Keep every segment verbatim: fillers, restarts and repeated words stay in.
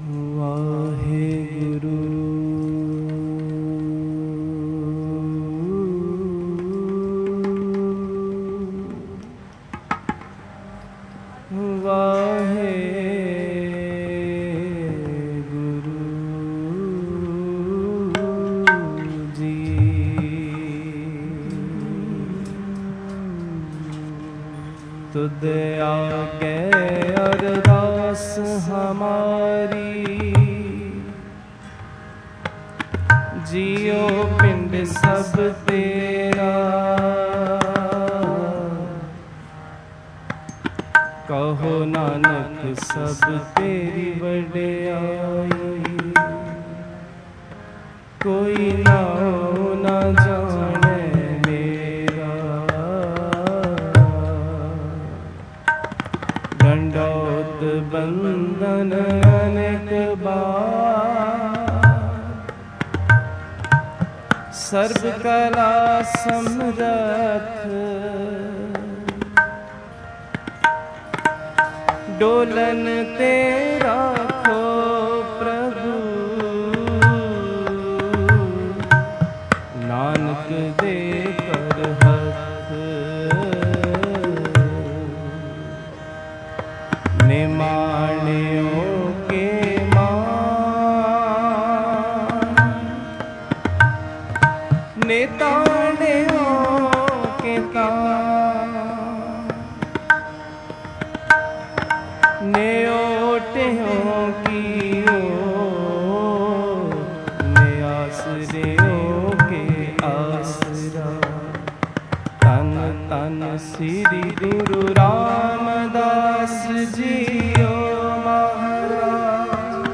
वाहेगुरु वाहेगुरु जी। तुद आगे अरदास हमारी, जियो पिंड सब तेरा। कहो नानक सब तेरी वड्याई, कोई नाम ना जाने मेरा। दंडौत बंदन अनेक बार, सर्व कला समरथ। डोलन तेरा खो प्रभु, नानक दे कर हथ। निमाणियों के मान, नेताणियों के तान। न्योटियों की ओर, न्यासरियों के आसरा। तन तन श्री गुरु रामदास जियो महाराज।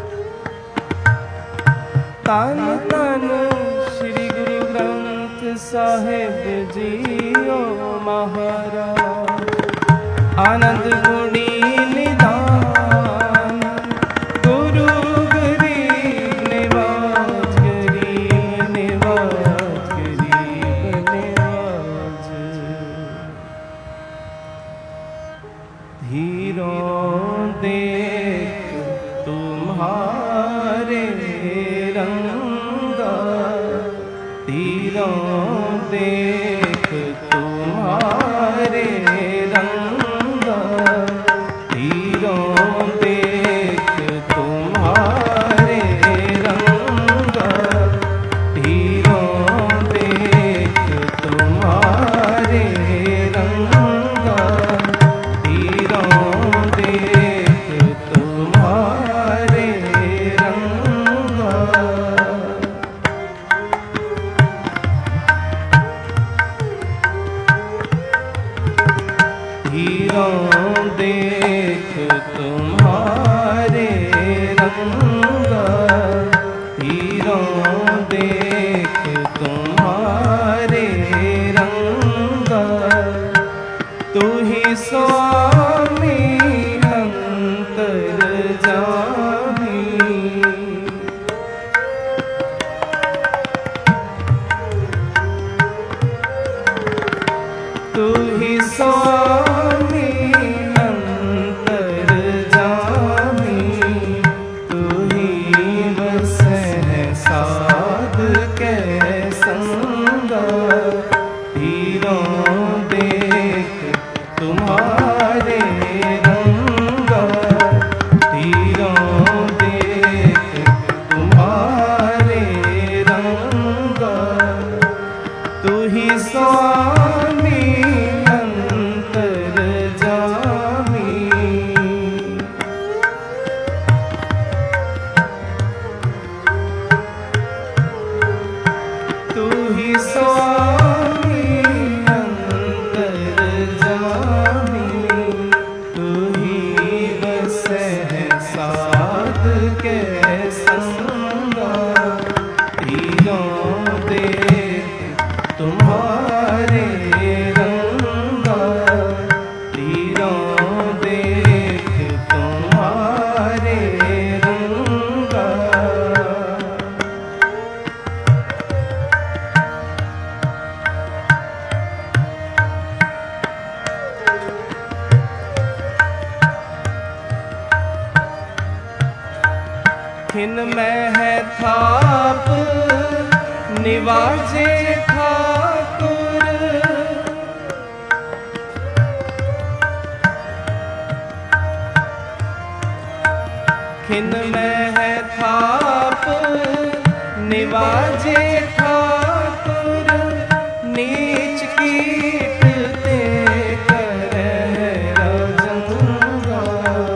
तन तन श्री गुरु ग्रंथ साहिब जियो महाराज। आनंद गुणी निदान, गुरु गरीब निवाज। गरीब निवाज, गरीब निवाज। धीरों देख तुम्हारे रंगा, धीरों देख तुम्हारे रंगा। धीरों देख तुम्हारे रंगा, धीरों देख तुम्हारे रंगा। धीरों देख तुम्हारे रंगा। धीरों देख तुम्हारे रंगा। धीरों देख तुम्हारे रंगा। तू ही स्वामी अंतर्जामी, तू ही स्वामी अंतर्जामी। तू खिन में है थाप निवाजे ठाकुर, खिन में है थाप निवाजे ठाकुर, नीच कीट ते करे राजंगा।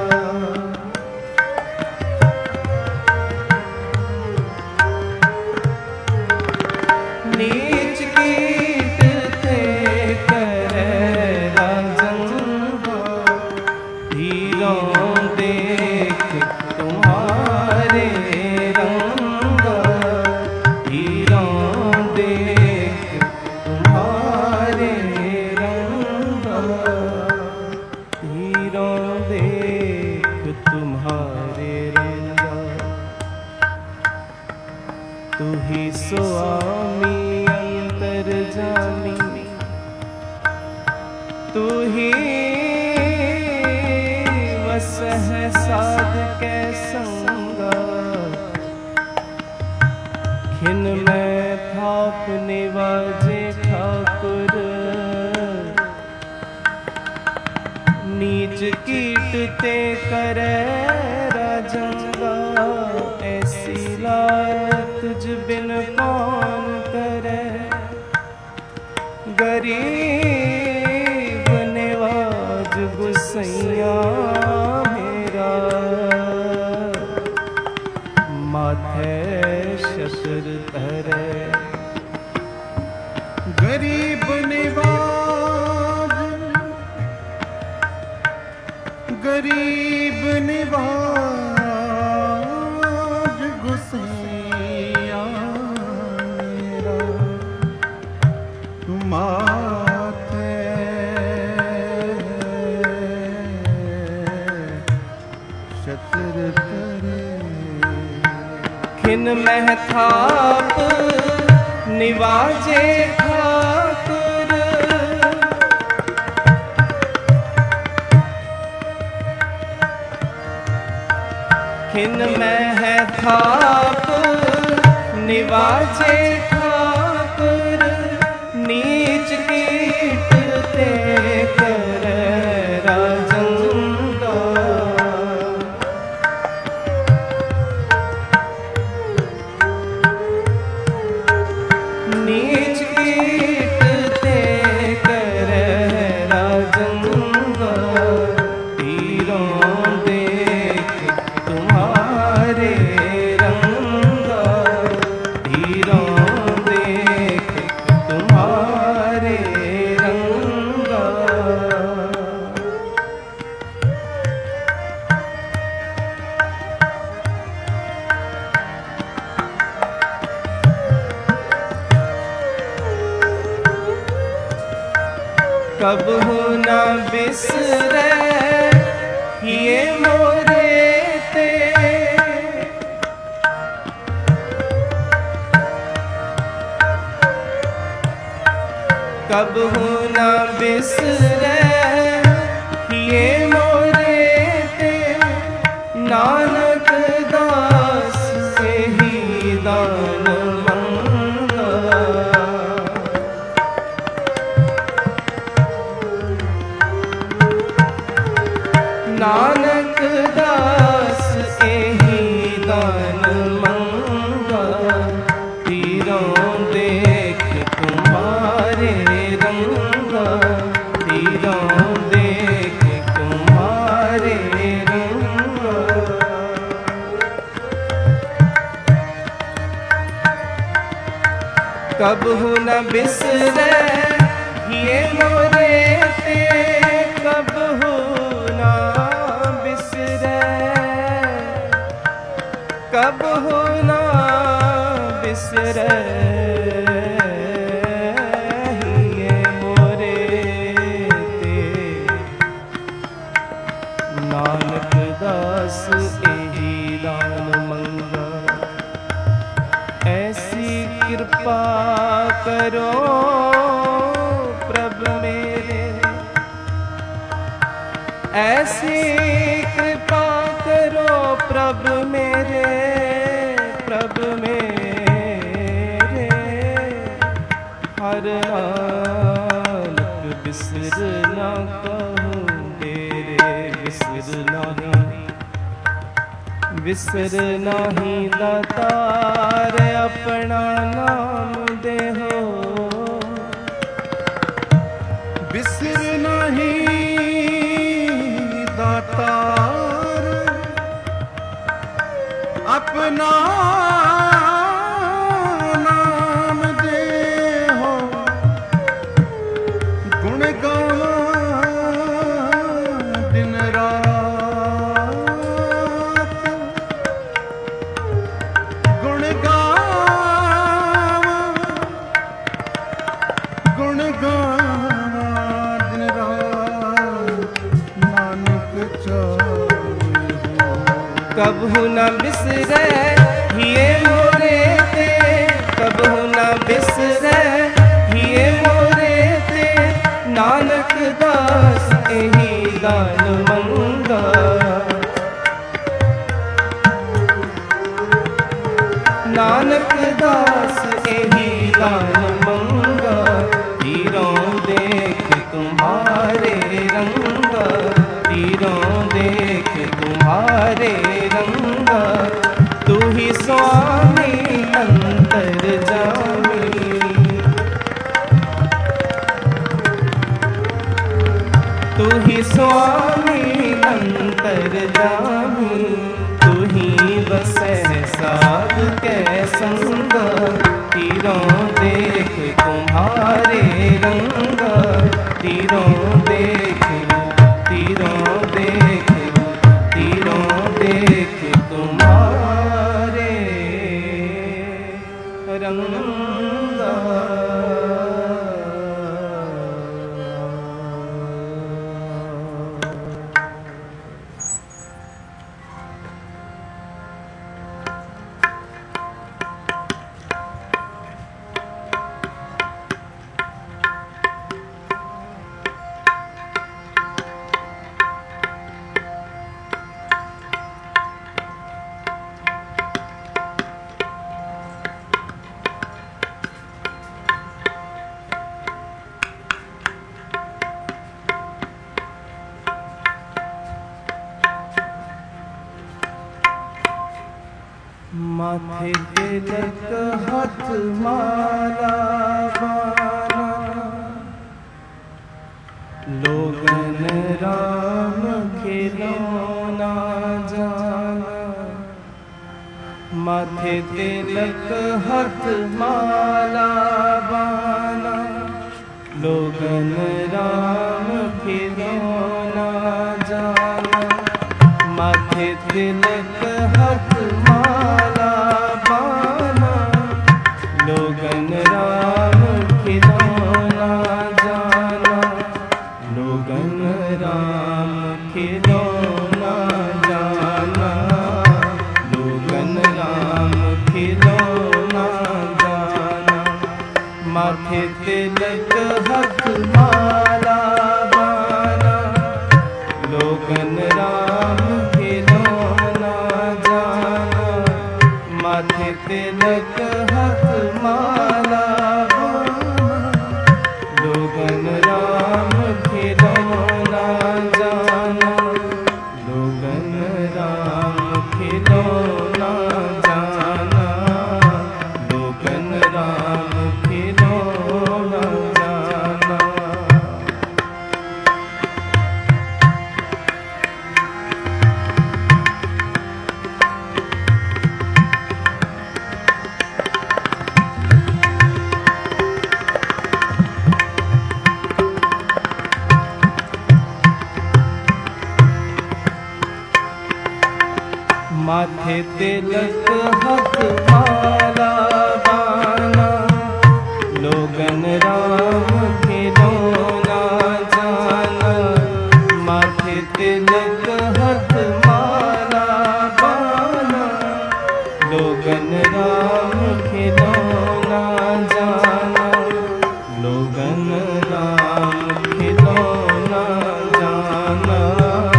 नीच कीट ते करे राजंगा, धीरों देख तुम्हारे रंगा, धीरों देख तुम्हारे रंगा, धीरों देख तुम्हारे रंगा। तू ही स्वामी अंतर्जामी, तू ही वसह साध के संगा, खिन में थाप निवाजे ठाकुर, नीच कीट ते करे राजंगा। ऐसी लायक तुझ बिन कौन करे, गरीब निवाज गुसैया मेरा, माथे शतर धरे। गरीब निवाज, गरीब निवाज गुसैया मेरा, माथे शतर धरे। खिन में थाप निवाजे ठाकुर, खिन में है थाप निवाजे ठाकुर, नीच कीट ते करे राजंगा। नीच कीट ते करे राजंगा, धीरों देख तुम्हारे रंगा, धीरों देख तुम्हारे रंगा। कबहू न बिसरे ये मोरे ते, कबहू न बिसरे ये मोरे ते, नानक दास से ही दान मंगा। नानक दास एही दान मंगा, धीरों देख तुम्हारे रंगा, धीरों देख तुम्हारे रंगा। कबहू न बिसरे ये मोरे ते, कबहू कबहू ना बिसरे ये मोरे ते, नानक दास एही दान मंगा। ऐसी कृपा करो प्रभु मेरे, ऐसी कृपा करो प्रभ मेरे, प्रभ मेरे, हर नानक बिसर ना कहूँ तेरे, बिसर नहीं, बिसर नहीं दातार अपना नाम देहो, बिसर नहीं दातार अपना नाम दे हो, गुण गावा दिन रात, गुण गावा, गुण गावा दिन रात, नानक चाहे हो। कबहु न बिसरे हिये मोरे ते, कबहु न बिसरे हिये मोरे ते, नानक दास एही दान मंगा, नानक दास एही दान मंगा, तीरों देख तुम्हारे रंगा, तीरों देख तुम्हारे रंगा, तू ही स्वामी अंतर जामी, तू ही स्वामी अंतर जामी, तू ही बसै साध के संग, तीरों देख तुम्हारे रंगा, तीरों देख, तीरों देख, तीरों देख तुम्हारे रंगा। माथे तिलक हाथ माला बाना, लोगन राम खिलौना जाना, माथे तिलक हाथ माला बाना, लोगन राम खिलौना जाना, माथे तिलक हाथ माला बाना, लोगन राम खिलौना जाना, लोगन राम खिलौना जाना, लोगन राम खिलौना जाना, माथे तिलक हाथ माला बाना, लोगन राम खिलौना जाना, माथे तिलक हाथ माला बाना, लोगन राम खिलौना जाना, लोगन राम खिलौना जाना, लोगन राम खिलौना जाना। माथे तिलक हाथ माला बाना, लोगन राम खिलौना जाना, माथे तिलक हाथ माला बाना, लोगन राम खिलौना जाना, लोगन राम खिलौना जाना,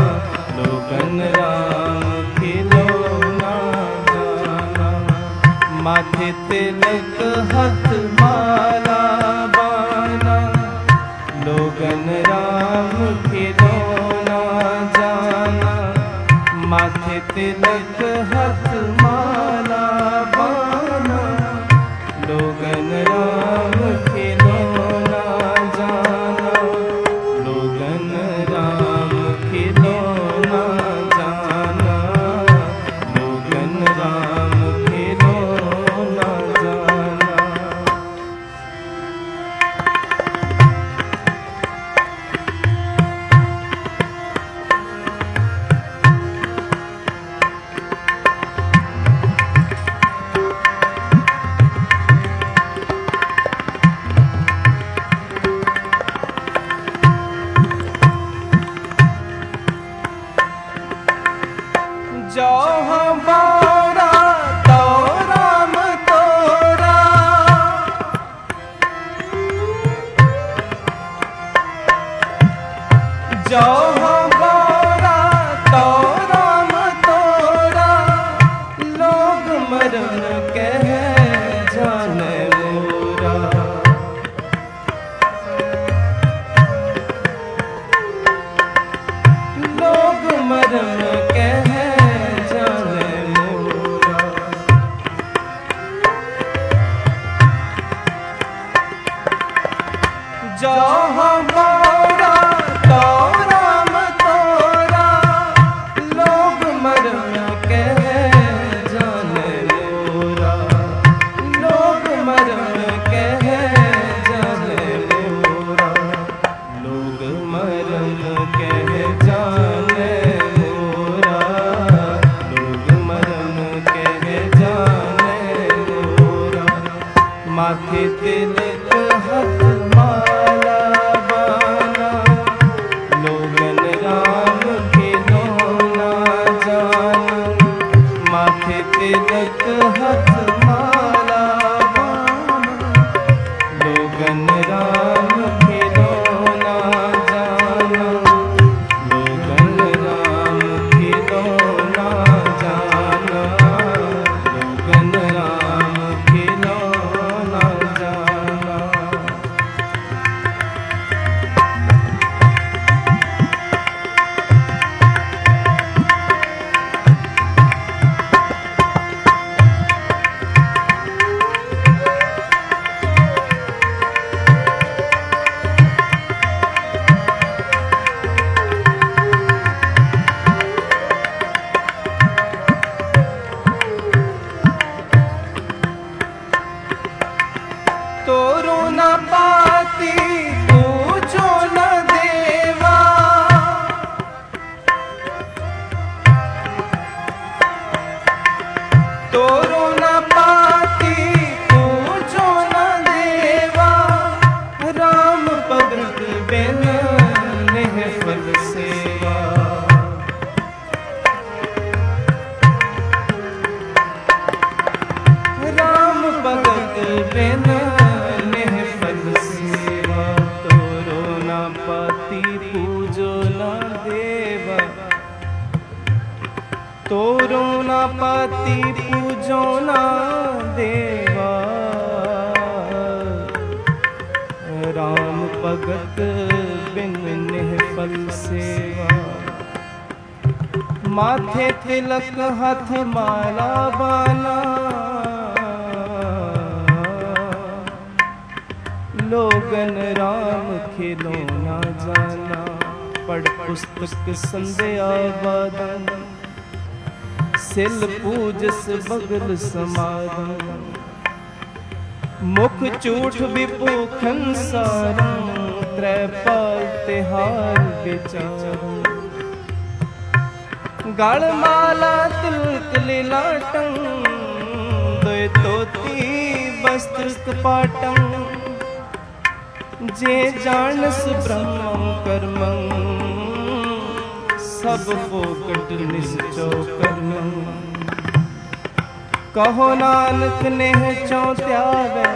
माथे तिलक हाथ माला बाना, लोगन राम खिलौना जाना। माथे तिलक हाथ माला बाना, लोगन राम खिलौना जाना। लोगन राम खिलौना जाना, लोगन राम खिलौना जाना। जो हमारा तो राम तोरा, जो हमारा तो राम तोरा। लोग मरन कह जाने मोरा, लोग मरन कह जो हमारा तो राम तोरा। लोग मरन कह जाने मोरा, लोग मरन कह जाने मोरा। लोग मरन कह जाने मोरा, लोग मरन कह जाने मोरा। माथे तिलक हाथ माला बाना, लोगन राम खिलौना जाना। माथे तिलक हाथ माला बाना, लोगन राम खिलौना जाना। लोगन राम खिलौना जाना, लोगन राम खिलौना जाना। तोरो न पाती पूजो न देवा, तोरो न पाती पूजो न देवा। राम भगत बिन नेह फल सेवा, राम भगत बिन नेह फल सेवा। तोरो न पाती पूजो न देवा, तोरो न पाती पूजो न देवा। राम भगत बिन नेह फल सेवा। माथे तिलक हाथ माला बाना, लोगन राम खिलौना जाना। पढ़ पुस्तक संध्या बादन, सिल पूजस बगल समादन। मुख चूठ विभूखन सारं, त्रैपाल तिहार विचारं। गल माला तिलक लीलाटं, दोय तोती वस्त्र कपाटं। जे जानस ब्रह्मं कर्मं, सब फोकट निश्चो कर्मं। कहो नानक नेह चौ त्यावै,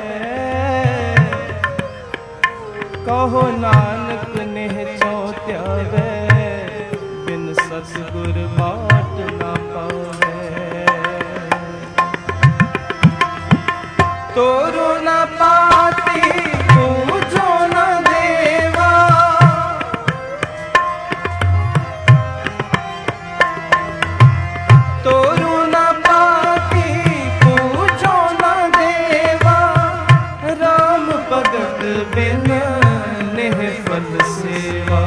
कहो नानक नेह चौ त्यावै। बिन सतगुर बाट ना पावै। तोरो न पाती पूजो न देवा, तोरो न पाती पूजो न देवा, राम भगत बिन नेह फल सेवा।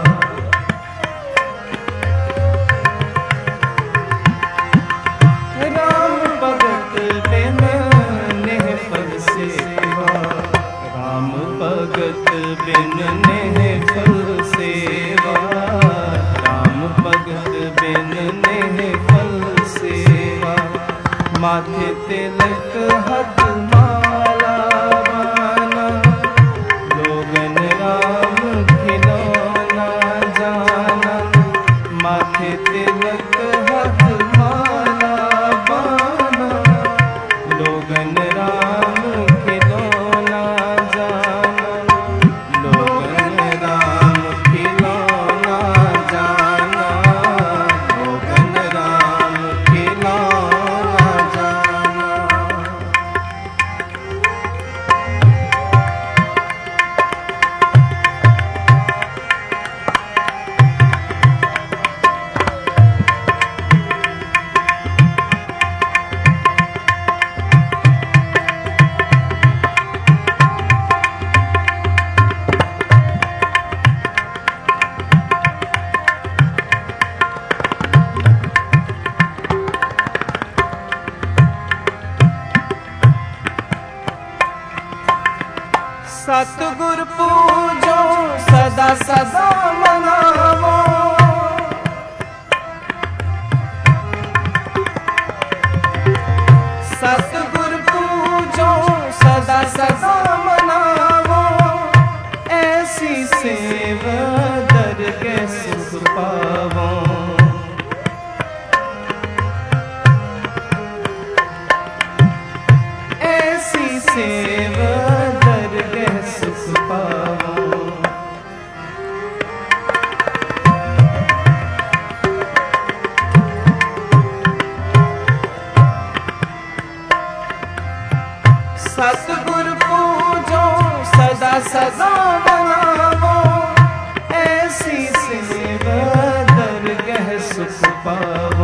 राम भगत बिन नेह फल सेवा, राम भगत बिन नेह फल सेवा, राम भगत बिन नेह फल सेवा। माथे तिलक हाथ माला बाना, लोगन राम खिलौना जाना। माथे तिलक हाथ माला बाना, लोगन राम खिलौना जाना, लोगन राम खिलौना जाना, लोगन राम खिलौना जाना। सतगुर पूजो सदा सदा मनावो, सतगुर पूजो सदा सदा मनावो। ऐसी सेव दरगह सुख पावो, ऐसी सेव दरगह सुख पावो। सतगुर पूजो सदा सदा मनावो, ऐसी सेव दरगह सुख पावो।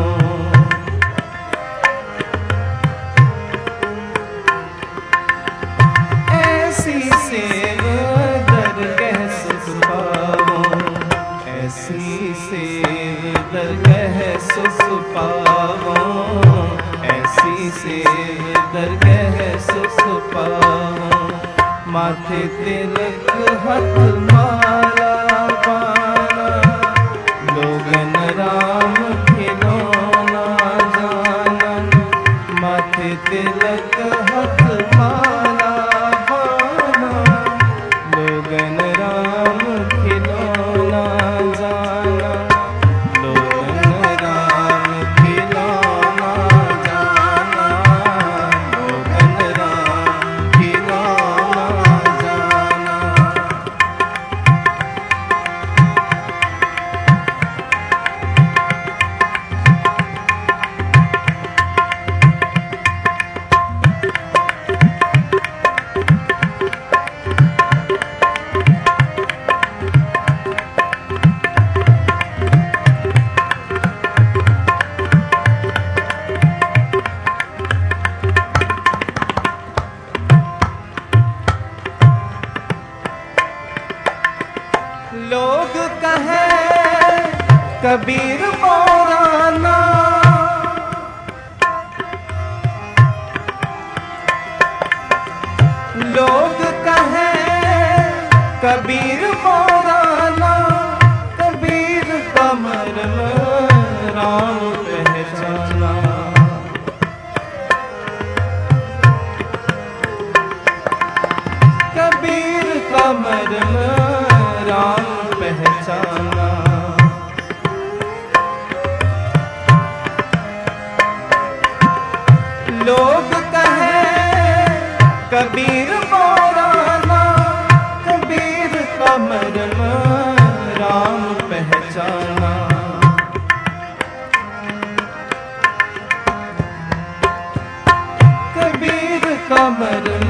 ऐसी सेव दरगह सुख पावो, ऐसी सेव दरगह सुख पावो, ऐसी सेव दरगह सुख पावो। माथे तिलक हाथ माला बाना, लोगन राम खिलौना जाना। माथे तिलक हाथ माला बाना, लोगन राम खिलौना जाना, लोगन राम खिलौना जाना, लोगन राम खिलौना जाना। लोग कहे कबीर मोराना, लोग कहे कबीर मोराना। कबीर कमर में राम पहचाना, कबीर कमर में राम पहचाना। लोग कहे कबीर मोराना, कबीर कमर में राम पहचाना। कबीर कमर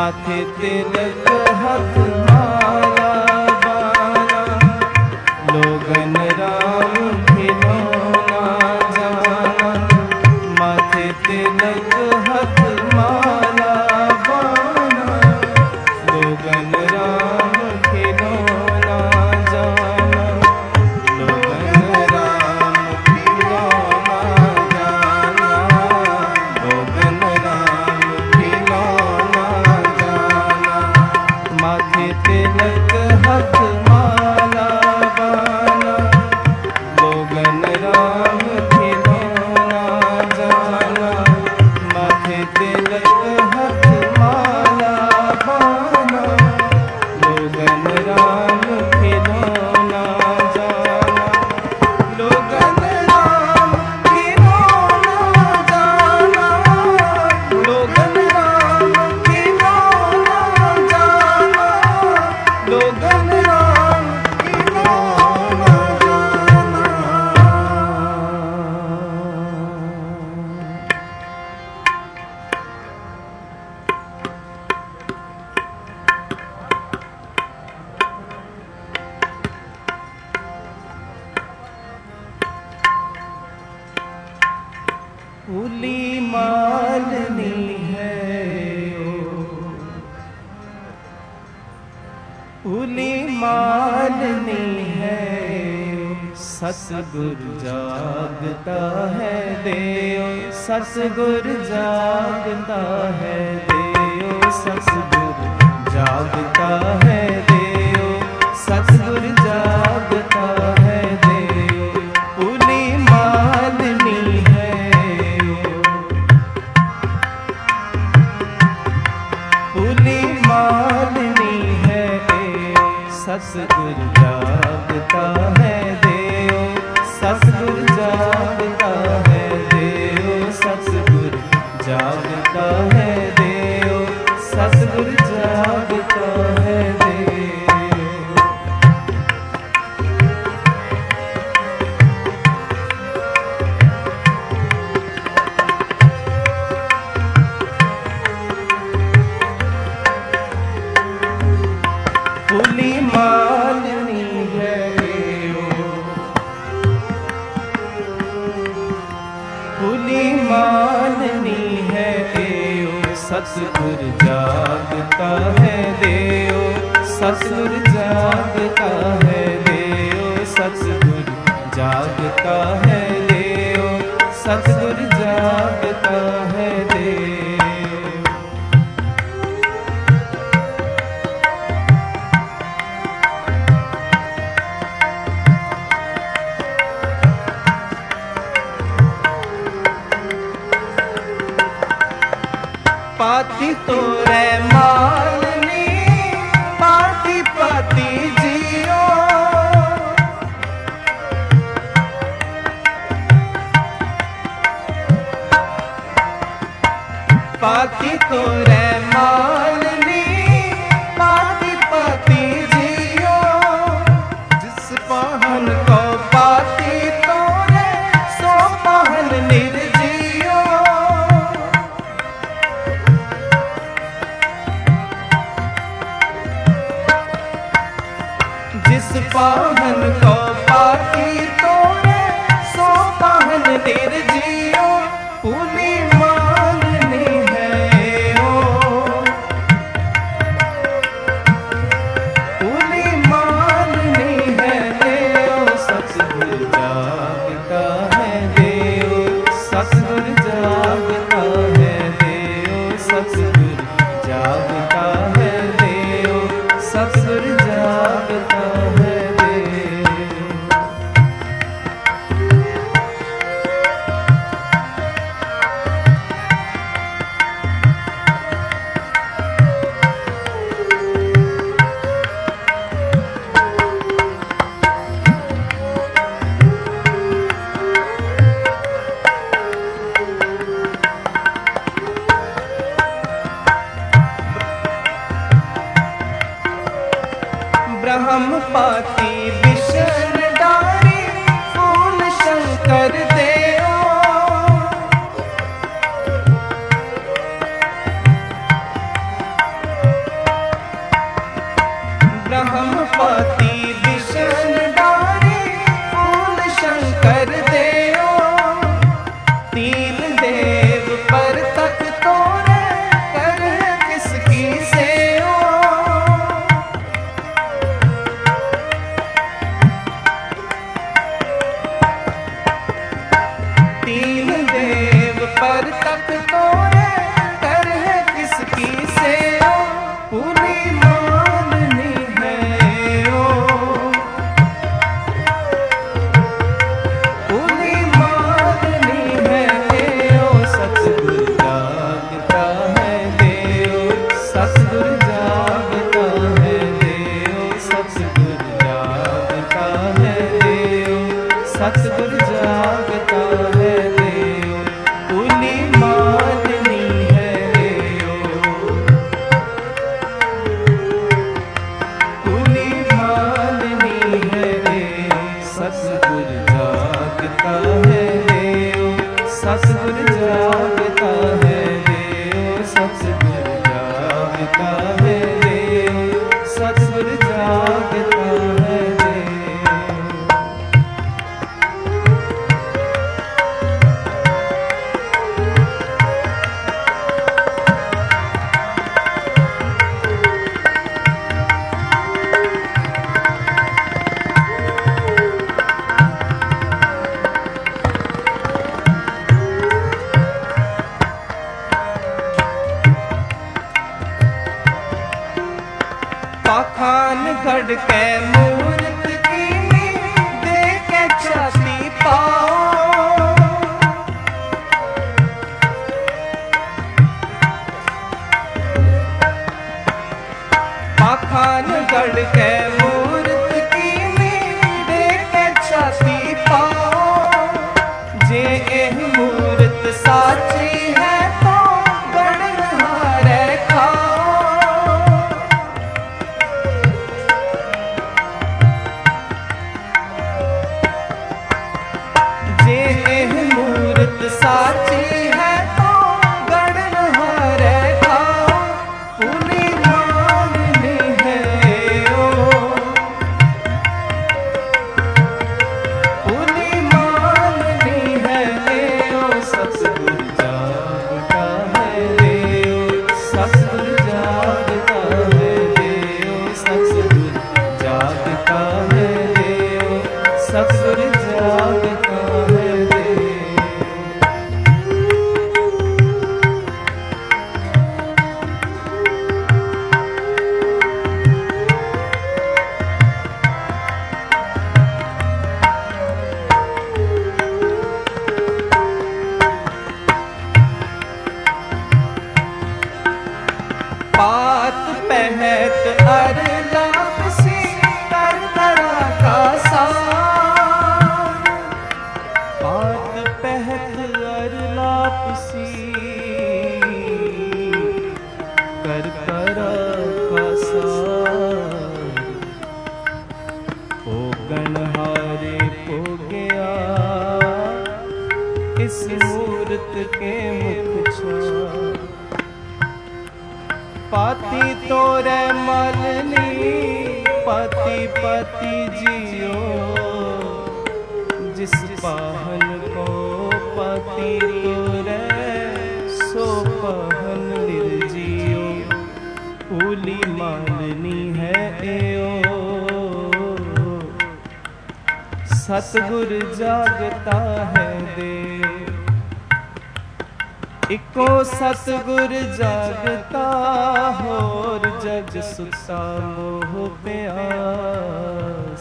माथे तिलक हाथ माला बाना, लोगन राम खिलौना जाना। माथे तिलक हाथ माला बाना, लोगन राम खिलौना जाना। लोगन राम खिलौना जाना, लोगन राम खिलौना जाना। माथे तिलक हाथ माला बाना, लोगन राम खिलौना जाना। माथे तिलक हाथ माला बाना, लोगन राम खिलौना जाना। लोगन राम खिलौना जाना, लोगन राम खिलौना जाना। लोगन राम खिलौना जाना। फूली मालनी है ओ, फूली मालनी है ओ, सतगुर जागता है देओ। सतगुर जागता है देओ। सतगुर जागता है देओ। सतगुर जागता है देओ। फूली मालनी है ओ, फूली मालनी है ओ, सतगुर जागता है देओ। सतगुर जागता है देओ। सतगुर जागता है देओ। सतगुर जागता है देओ। फूली मालनी है ओ, फूली मालनी है ओ, सतगुर जागता है देओ। सतगुर जागता है देओ। सतगुर जागता है देओ। सतगुर जागता है देओ। पाती तो रे मालनी, पाती पाती जियो। पाती तो रे मालनी, पाती पाती जियो। जिस पाहन को पाती तो रे, सो पाहन निर्जियो। जिस पाहन को पाती तो रे, सो पाहन निर्जियो। फूली मालनी है ओ, फूली मालनी है देओ। सतगुर जागता है देओ। सतगुर जागता है देओ। सतगुर जागता है देओ। सतगुर जागता है देओ। ब्रह्म पाती विष्ण डारी, फूल शंकर देओ। पर तक तोरे कर है किसकी से ओ पूरी माननी है ओ पूरी माननी है ओ सतगुर जागता है देव सतगुर जागता है देव सतगुर जागता है देव सतगुर जागता है देव पूरी माननी है ओ पूरी माननी है सतगुर जागता है देव सतगुर जागता है देव सतगुर जागता है देव सतगुर जागता है देव। पाखान गढ़ के मूर्त की दे के छाती पाओ पाखान गढ़ के मूर्त की दे के छाती पाओ जे एह मूर्त साची है तो गढ़ हारे खाओ जे एह मूर्त साची है तो गढ़ हारे खाओ पूरी माननी है ओ पूरी माननी है ओ सतगुर जागता है देव सतगुर जागता है देव सतगुर जागता है देव सतगुर जागता है देव। पात पहत अर लापसी कर करा का सार पात पहत अर लापसी कर करा का सार ओ गणहारे हो गया इस मूर्त के मुख छा पाती तोरे मलनी पति पति जियो जिस पाहन को पति तोरे सो पाहन निर्जियो पूली मालनी है एओ सतगुर जागता है देव इको सतगुर जागता होर जग सुता मोह प्यास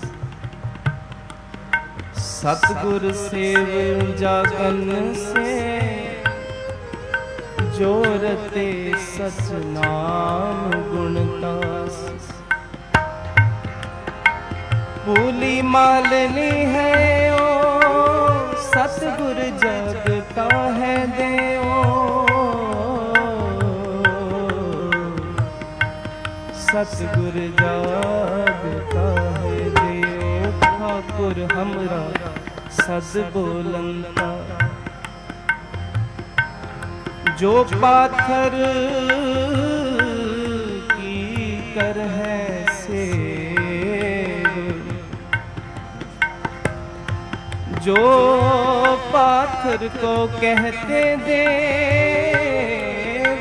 सतगुर सेव जागन से जोरते सच नाम गुणतास पूली मालनी है ओ सतगुर जागता है देव सतगुर जागता है देव ठाकुर हमरा सद बोलंता जो पाथर की कर है से जो पाथर को कहते देव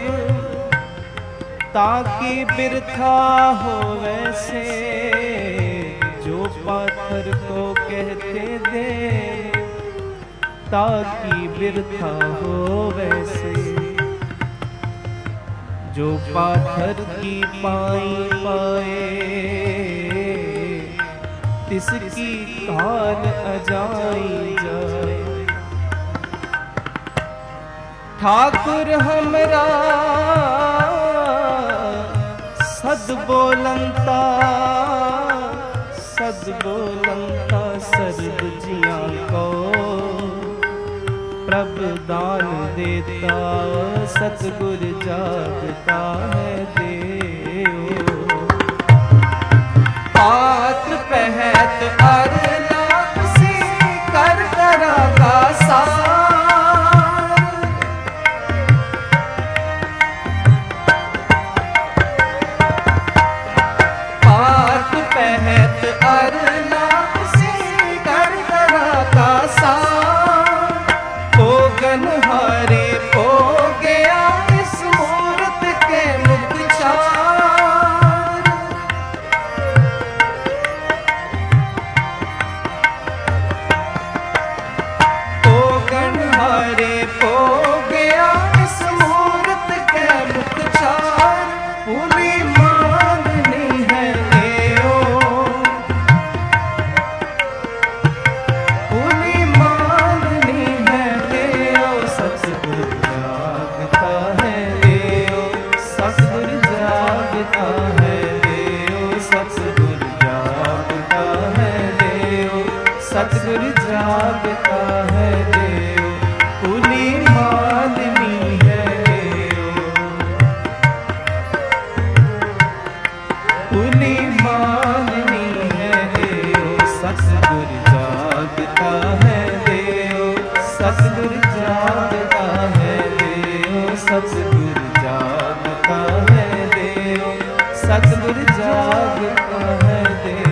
ताकि बिरथा हो वैसे जो पाथर को कहते देव ताकि बिरथा हो वैसे। जो पाथर की पाई पाए तिसकी काल अजाई जाए। ठाकुर हमरा सद बोलंता सद बोलंता सर्ब जिया को प्रभ दान देता सतगुर जागता है देव। पात पहत अर लाख से कर करा का सार। पात पहत अर लाख से कर करा का सार। पोगन हारे पो गया इस मूरत के मुख चार। पोगन हारे पो गया इस मूरत के मुख चार। पुली माननी है देओ पुली माननी है देओ। सतगुर जागता है देओ सतगुर जागता है देओ। सतगुर जागता है देओ सतगुर जागता है देओ। पुली माननी है देओ पुली माननी है देओ। सतगुर जागता है देओ सतगुर जागता है देओ। सतगुर जागता है देओ सतगुर जागता है देओ।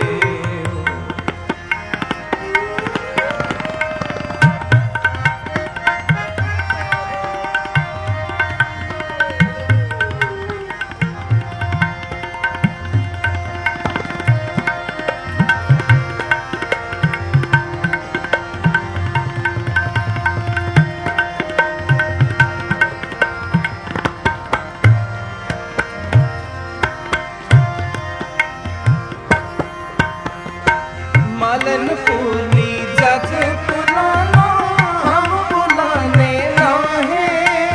मलन पूली जग पुलाना हम पुलाने नाहे।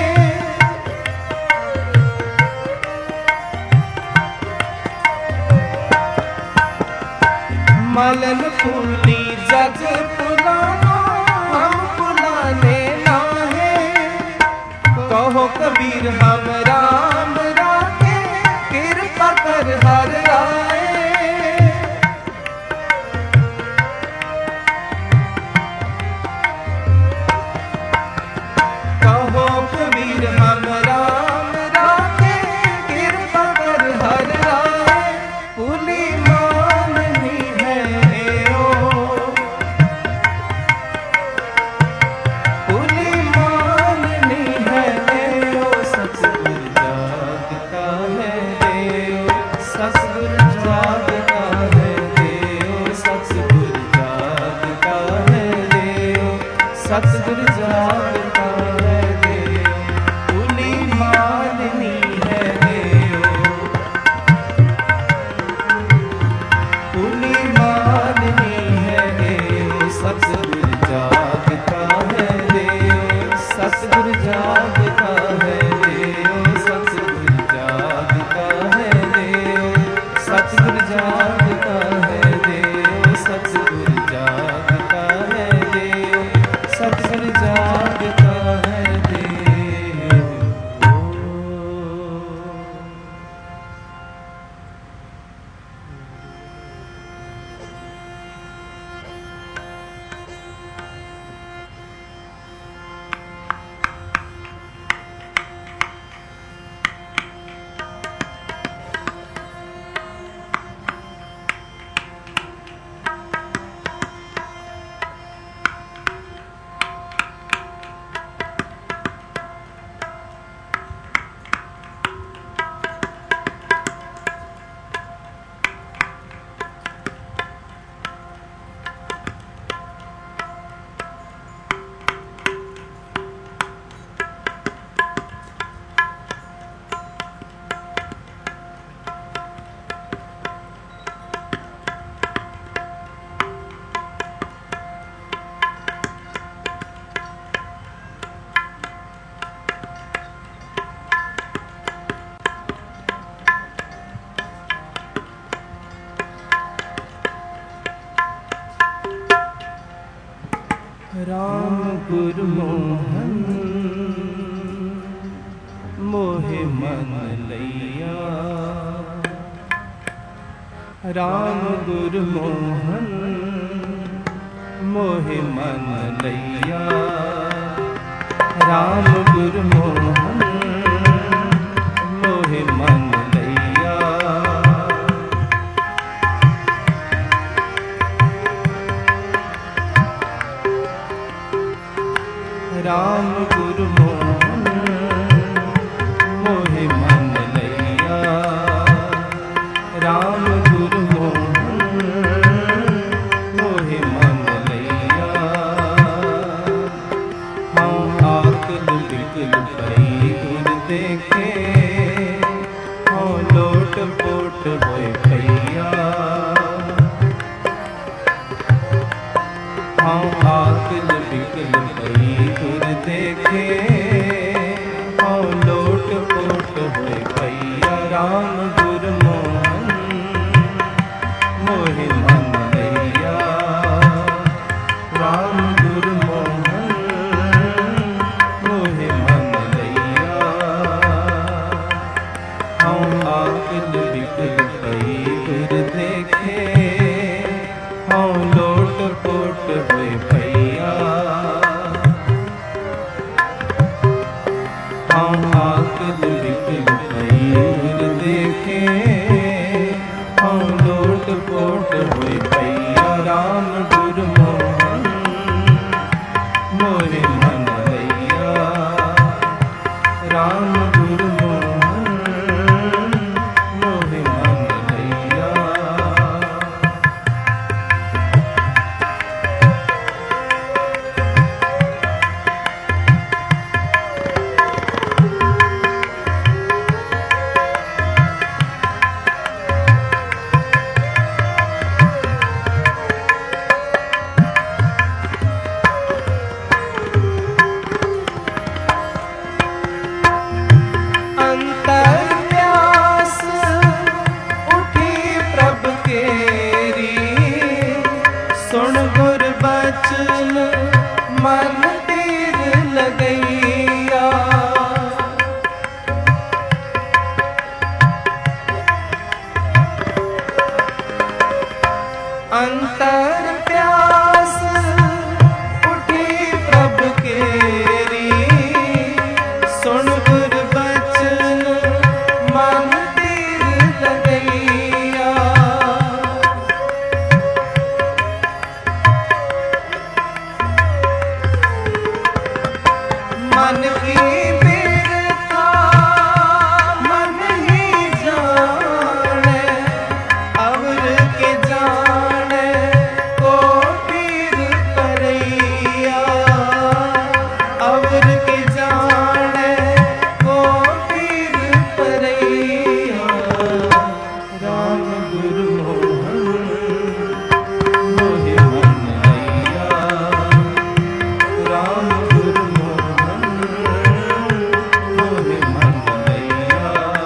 मलन पूली जग पुलाना हम पुलाने नाहे। कहो कबीर हम राम राखे कृपा कर हर राय। कहो कबीर हम राम राखे कृपा कर हर राय। पुली माननी है देओ पुली माननी है देओ। सतगुर गुरमोहन मोहे मन लैया। राम गुरमोहन मोहे मन लैया। राम गुरमोहन मोहे मन लैया। राम गुरमोहन मोहे मन लैया। राम गुरमोहन मोहे मन लैया। हाँ आकल बिकल पई गुर देखे, हाँ लोट पोट होए भैया। हाँ आकल बिकल पई गुर देखे, हाँ लोट पोट होए भैया। राम गुरमोहन मोहे मन लैया। राम गुरमोहन मोहे मन लैया। हाँ आकल बिकल पई गुर देखे, हाँ लोट पोट होए भैया। हाँ आकल बिकल पई गुर देखे, हाँ लोट पोट होए भैया। राम गुरमोहन मोहे मन लैया। राम गुरमोहन मोहे मन लैया। अंतर प्यास उठी प्रभ केरी, सुन गुर बचन मन तीर लगैया। अंतर प्यास उठी प्रभ केरी, सुन गुर बचन मन तीर लगैया। मन की बिरथा मन ही जाने, अवर के जाने को पीर करैया। अवर के जाने को पीर करैया। राम गुरमोहन मोहे मन लैया। राम गुरमोहन मोहे मन लैया।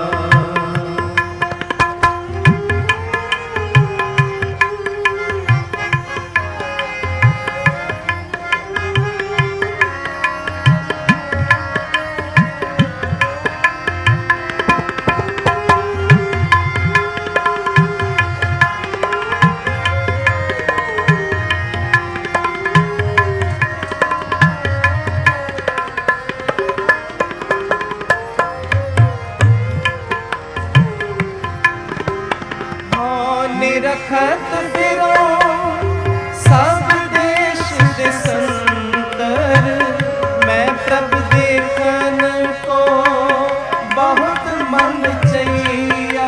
हाँ निरखत फिरो सब देश देशंतर, मैं प्रभ देखन को बहुत मन चैया।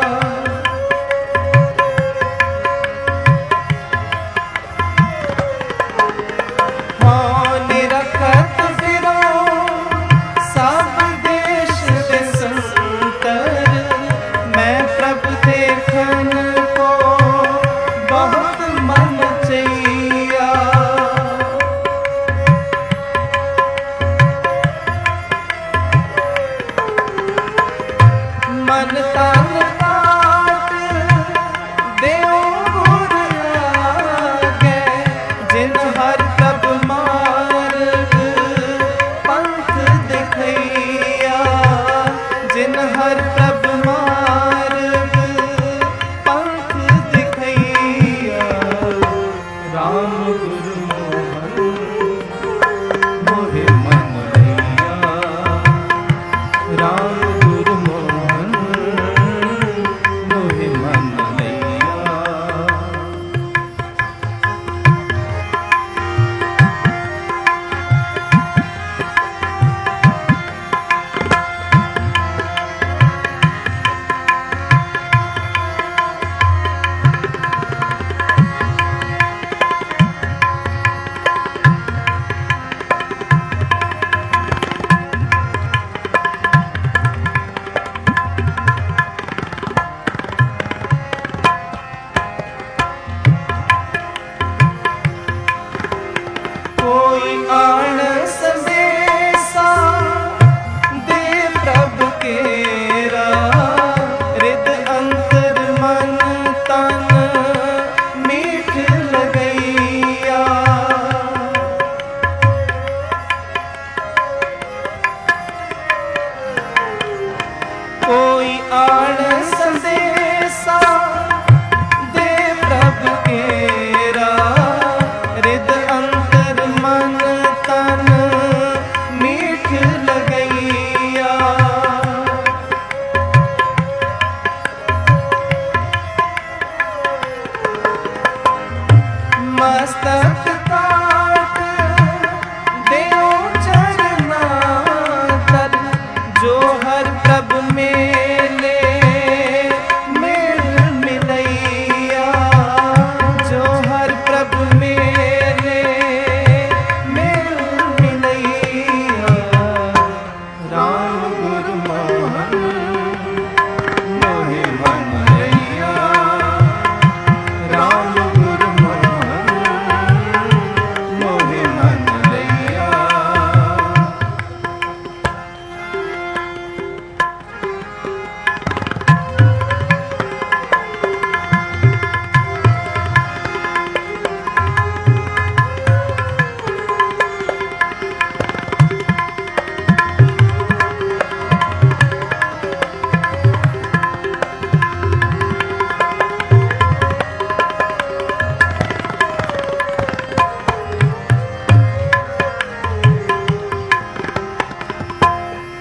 हाँ निरखत फिरो सब देश देशंतर, मैं प्रभ देखन को बहुत मन चैया। मन तन काट देओ गुर आगे, जिन हर प्रभ मार्ग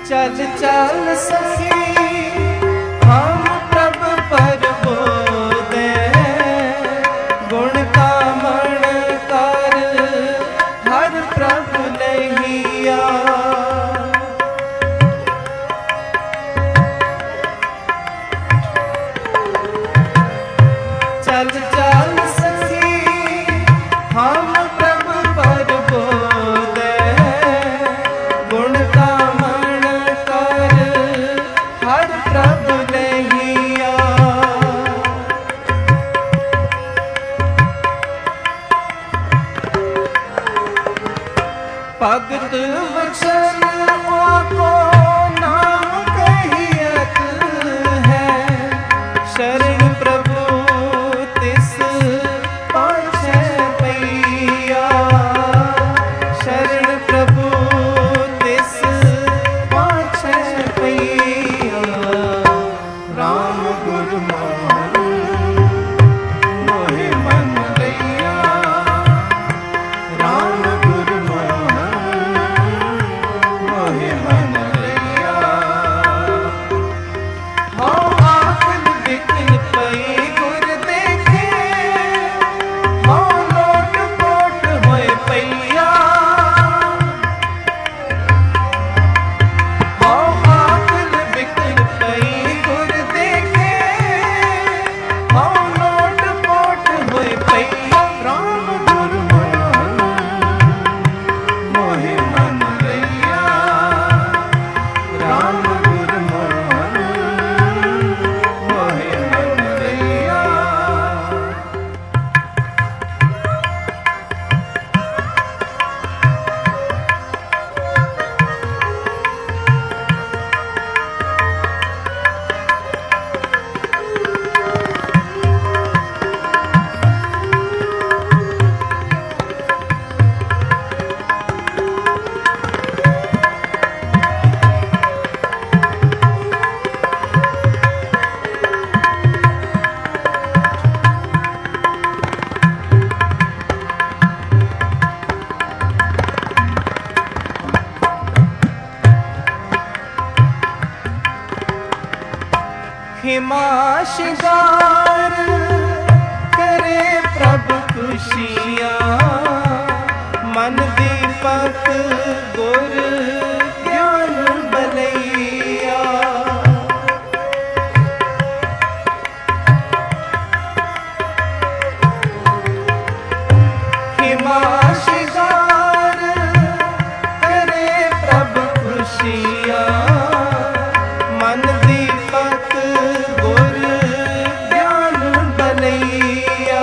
चल चल सखी हम प्रभ पर बोदे, गुण का मण कर हर प्रभु लहिया। चल चल सखी हम प्रभु पर बोदे, गुण का मण कर हर प्रभु लहिया। भगत वचन को नाम कहियत है, शरण प्रभु तिस पाछे पैया। शरण प्रभु तिस पाछे पैया। राम गुरु मोहन मोहि मन लैया। राम गुरु मोहन मोहि मन लैया। हो आकल बिकल पई गुर देखे, हो लोट पोट होए पैया। हो आकल बिकल पई गुर देखे, हो लोट पोट होए पैया। राम गुरु मोहन मोहि मन लैया। राम गुरु मोहन मोहि मन लैया। हिमा शिगार करे प्रभु खुशिया, मन दीपक गुर ज्ञान बलैया। हिमा शिगार करे प्रभु खुशिया, मन दीपक गुर ज्ञान बलैया।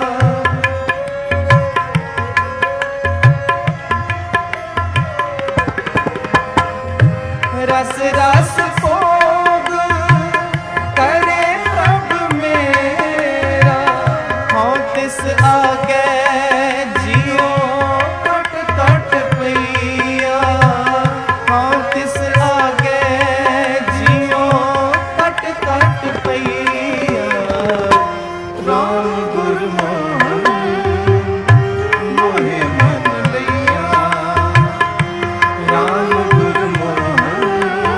रस रस भोग करे प्रभु मेरा, हों तिस आगे जियो कट कट पैया। हों तिस आगे जियो कट कट पैया। राम गुरु मोहन मोहि मन लैया। राम गुरु मोहन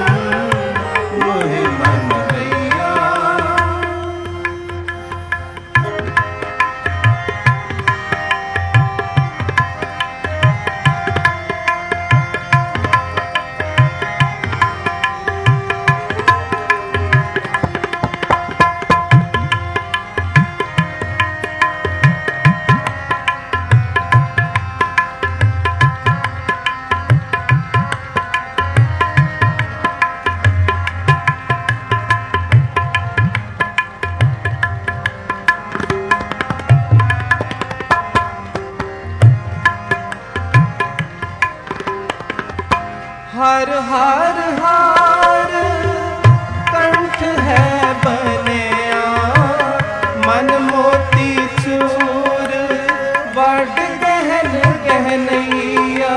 मोहि मन लैया। हर हर हार कंठ है बनिया, मन मोती चूर वड गहन गहनैया।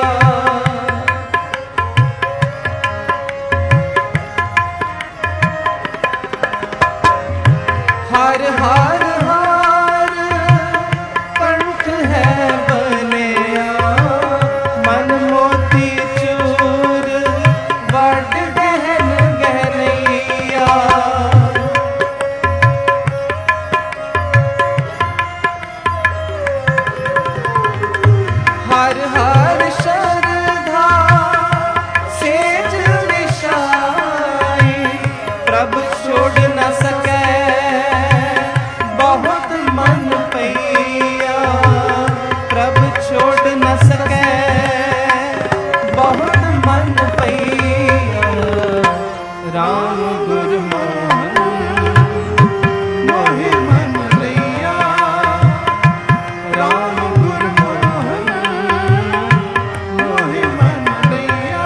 हर हर हार कंठ है बनिया, मन मोती चूर वड मन पैया राम गुरु मोहन मोहि मन लैया राम गुरु मोहन मोहि मन लैया।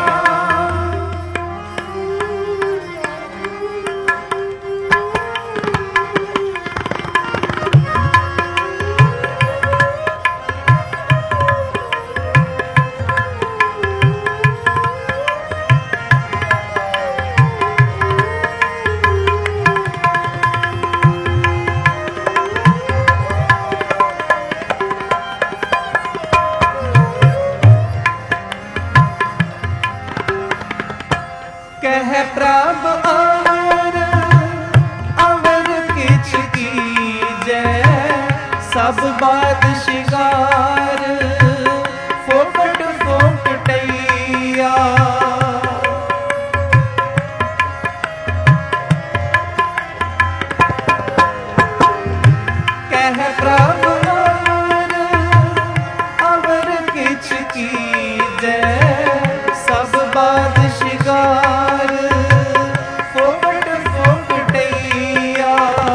कह प्रभ अवर अवर किछ कीजै सब बात शिगार फोकट फोकटैया। कह प्रभ अवर अवर किछ कीजै सब बात शिगार फोकट फोकटैया।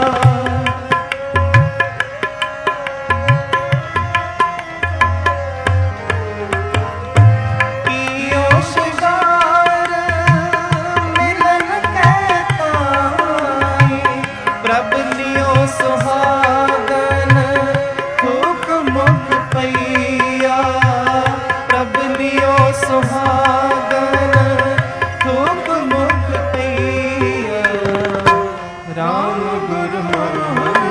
कियो शिगार मिलन कहताई प्रभ लियो सुहागन थूक मुख पैया। प्रभ लियो सुहागन थूक मुख पैया राम गुरु मोहन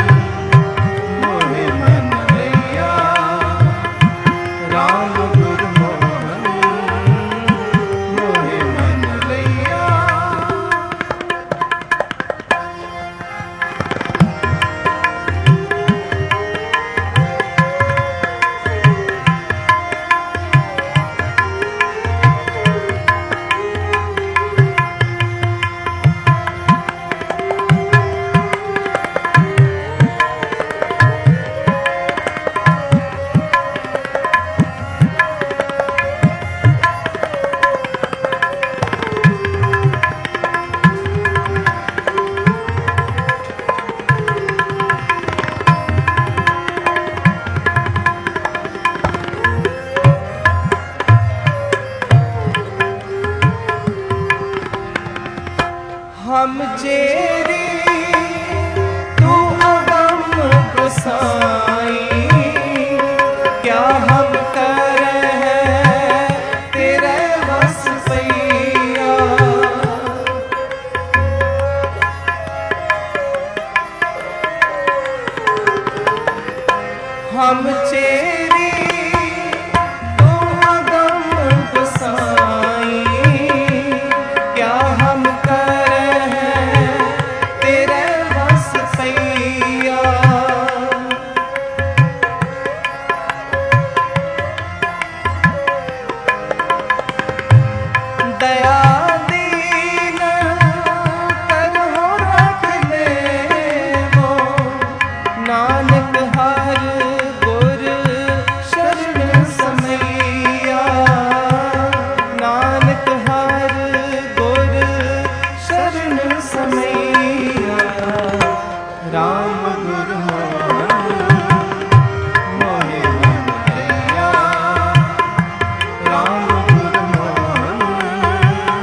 मोहि मन लैया राम गुरु मोहन मोहि मन लैया। हम चेरी तू अगम गोसाई क्या हम कर हैं तेरे बस पैया। हम चेरी तू अगम गोसाई क्या हम कर हैं तेरे बस पैया। दया दीन करहो रख लेवो नानक हर गुर शरण समैया। नानक हर गुर शरण समैया राम गुरु मोहन मोहि मन लैया राम गुरु मोहन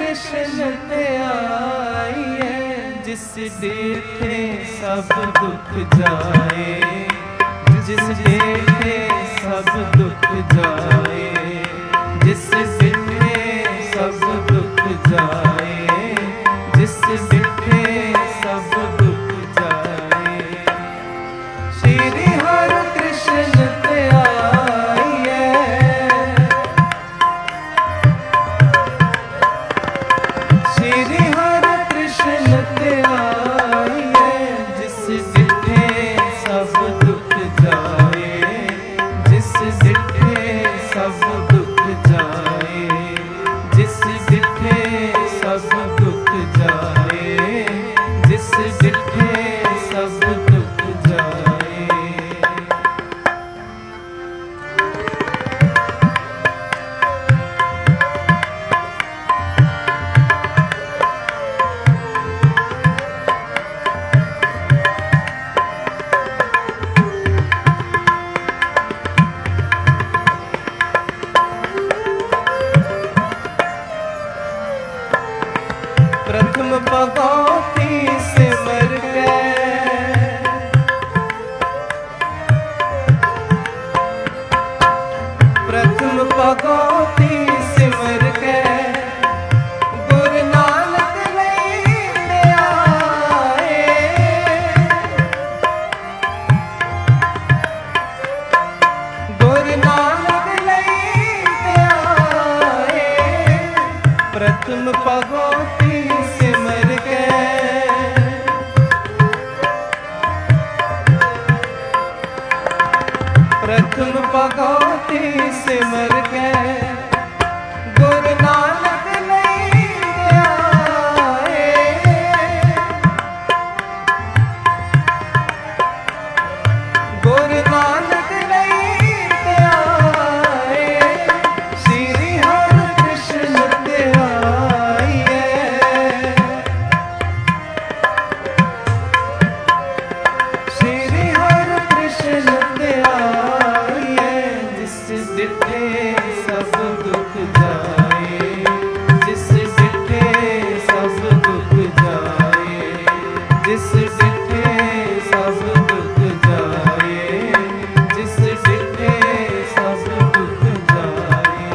कृष्ण ते आइए, जिस देखे सब दुख जाए, जिस देखे सब दुख जाए, जिस देखे सब दुख जाए, जिस देखे सब दुख जाए। श्री हरि कृष्ण ते आइए, श्री हरि कृष्ण ते आइए, जिस दिखे सब दुख जाए, जिस दिखे सब दुख जाए, जिस दिखे सब दुख जाए, जिस दिखे सब दुख जाए। प्रथम भगवती सिमर के, प्रथम भगवती सिमर के, गुरु नानक लैते आए, गुरु नानक लैते आए। प्रथम भगवती सिमर के, प्रथम भगवती सिमर के, गुरु नानक लैते आए, गुरु नानक लैते आए। श्री हरि कृष्ण ते आइए, श्री हरि कृष्ण ते आइए, जिस दिखे सब दुख जाए, जिस दिखे सब दुख जाए, जिस दिखे सब दुख जाए, जिस दिखे सब दुख जाए।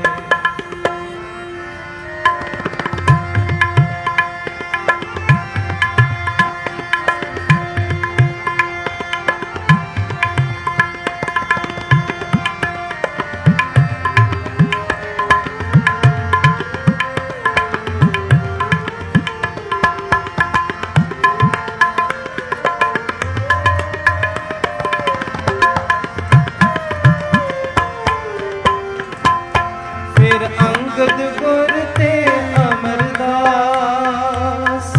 फिर अंगद गुर ते अमरदास,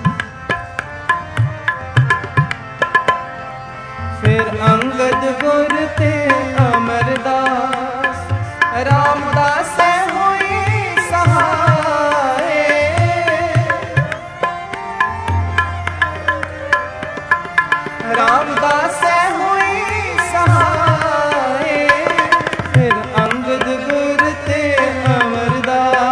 फिर अंगद गुर ते अमरदास, रामदास हुई सहाय, रामदास हुई सहाय। फिर अंगद गुर ते अमरदास,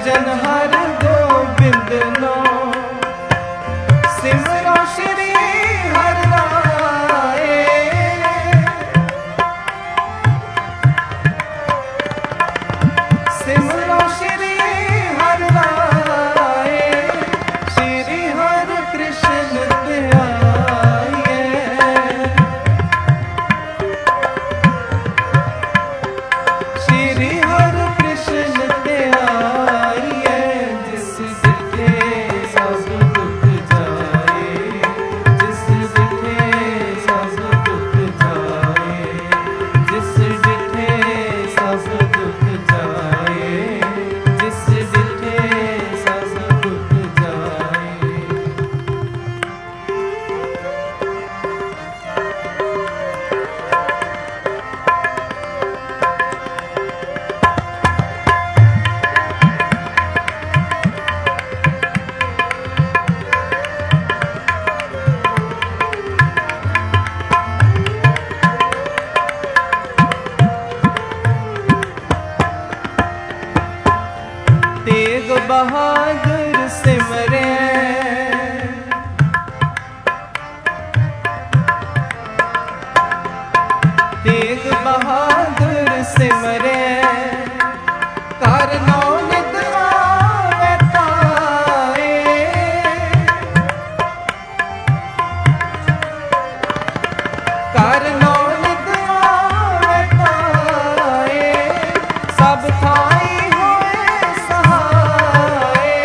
भजन हर गोबिंद नो सिमरो श्री हर राए सिमरो श्री हर राए श्री हर कृष्ण ध्याये श्री हर कृष्ण ध्याये जिस दिखे सब दुख जाए जिस दिखे सब दुख जाए जिस दिखे सब दुख जाए जिस दिखे सब दुख जाए। तेग बहादुर सिमरे तेग बहादुर सिमरे करनो नित आवे ताए करनो नित आवे ताए सब थाई होए सहाय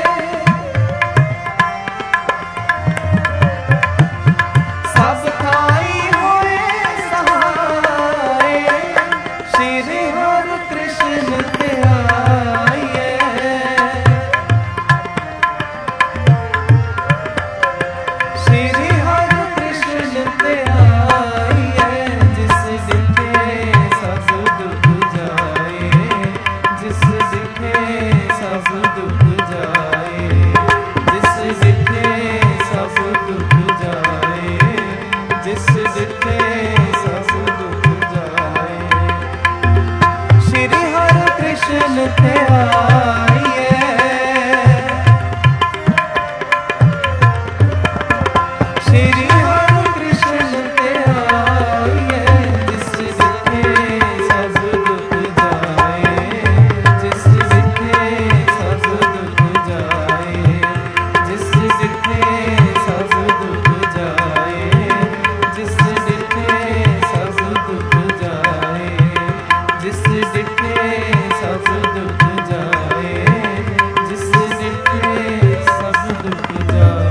सब थाई होए सहाय श्री हर कृष्ण ध्याये श्री हर कृष्ण ध्याये जिस दिखे सब दुख जाए जिस दिखे सब दुख जाए जिस दिखे सब दुख जाए जिस दिखे सब दुख जाए श्री हर कृष्ण ध्याये श्री हर कृष्ण ध्याये जिस दिखे सब दुख जाए जिस दिखे सब दुख जाए जिस दिखे सब दुख जाए जिस दिखे सब दुख जाए जिस दिखे सब दुख जाए जिस दिखे सब दुख जाए।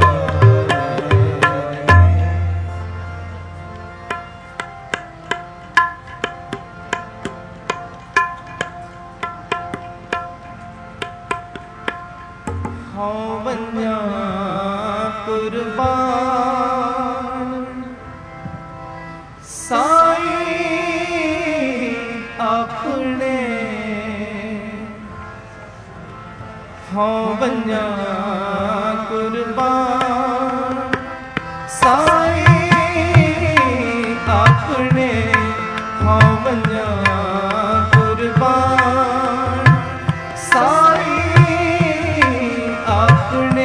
हाँ बन्या कुर्बान साई अपने हाँ बन्या कुर्बान साई अपने हाँ बन्या कुर्बान साई अपने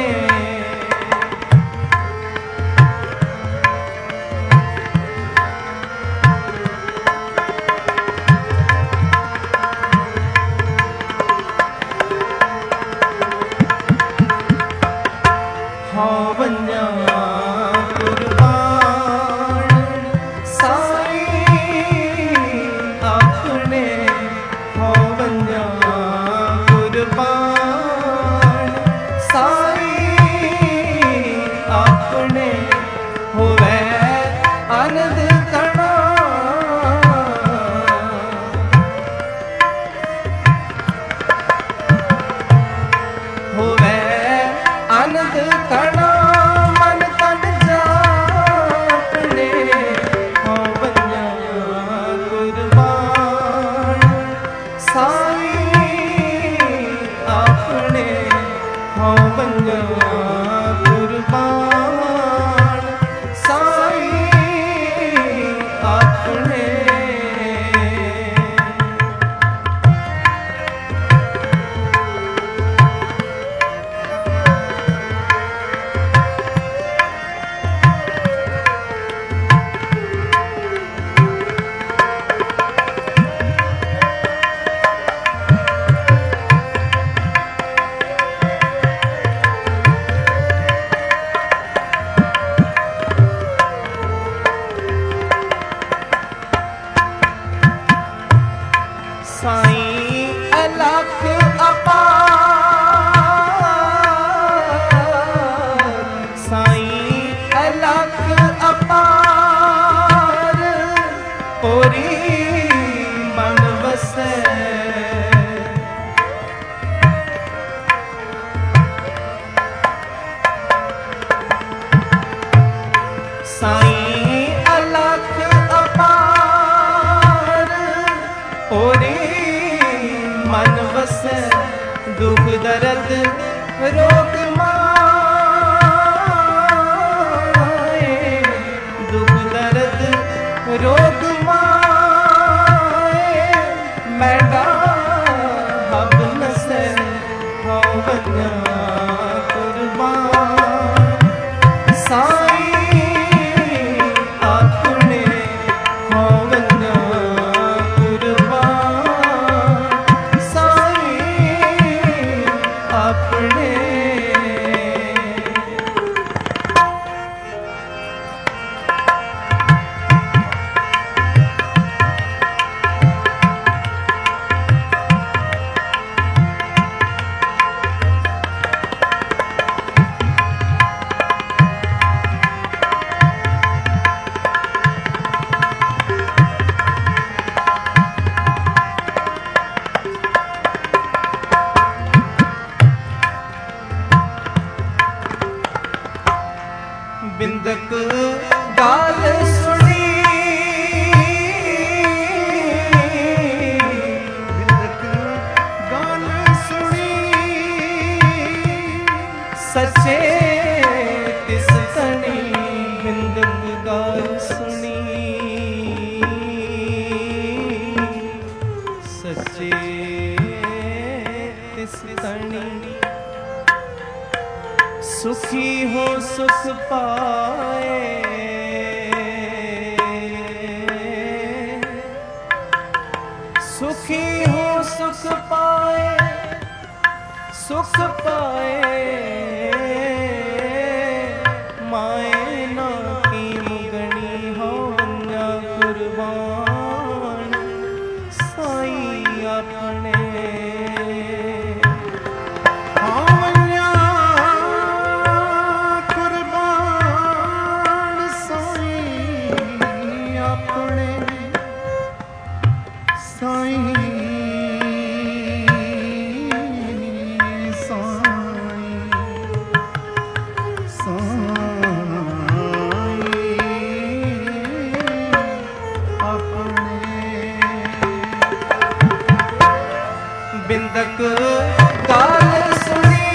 हाँ साईं अलख अपार, साईं अलख अपार, ओरी मन बसै। साईं अलख अपार, ओरे मन बसै। दुख दर्द रोग माए, दुख दर्द रोग माए, मैडा हब नसै हौ बन्या कुर्बान। साईं अपने हौ बन्या कुर्बान, साईं अपने। बिंदक गाल सुनी, बिंदक गाल सुनी, सच्चे तिस तनी। बिंदक गाल सुनी, सच्चे तिस तनी। सुखी हो सुख पाए, सुखी हो सुख पाए, सुख पाए, माए ना की मुगनी हो बन्या कुर्बान, साईं अपने। बिंदक गाल सुनी,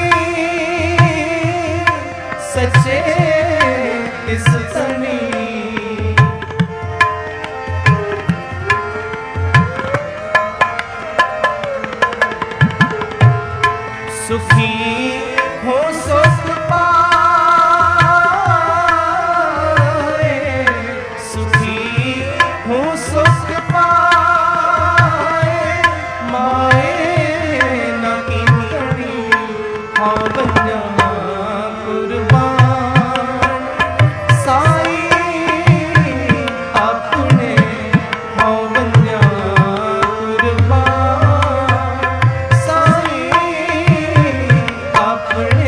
सच्चे इस तनी। सुखी हो सुख पाए, सुखी हो सुख पाए, माए हौ बन्या कुर्बान, साईं अपने हौ बन्या कुर्बान, साईं अपने।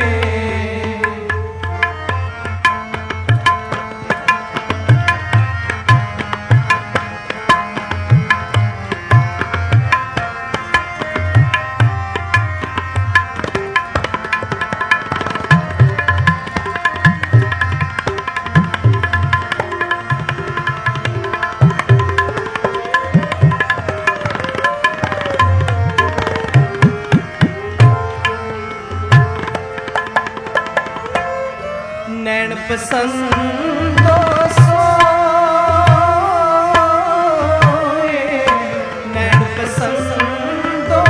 नैन पसंदो सोए, नैन पसंदो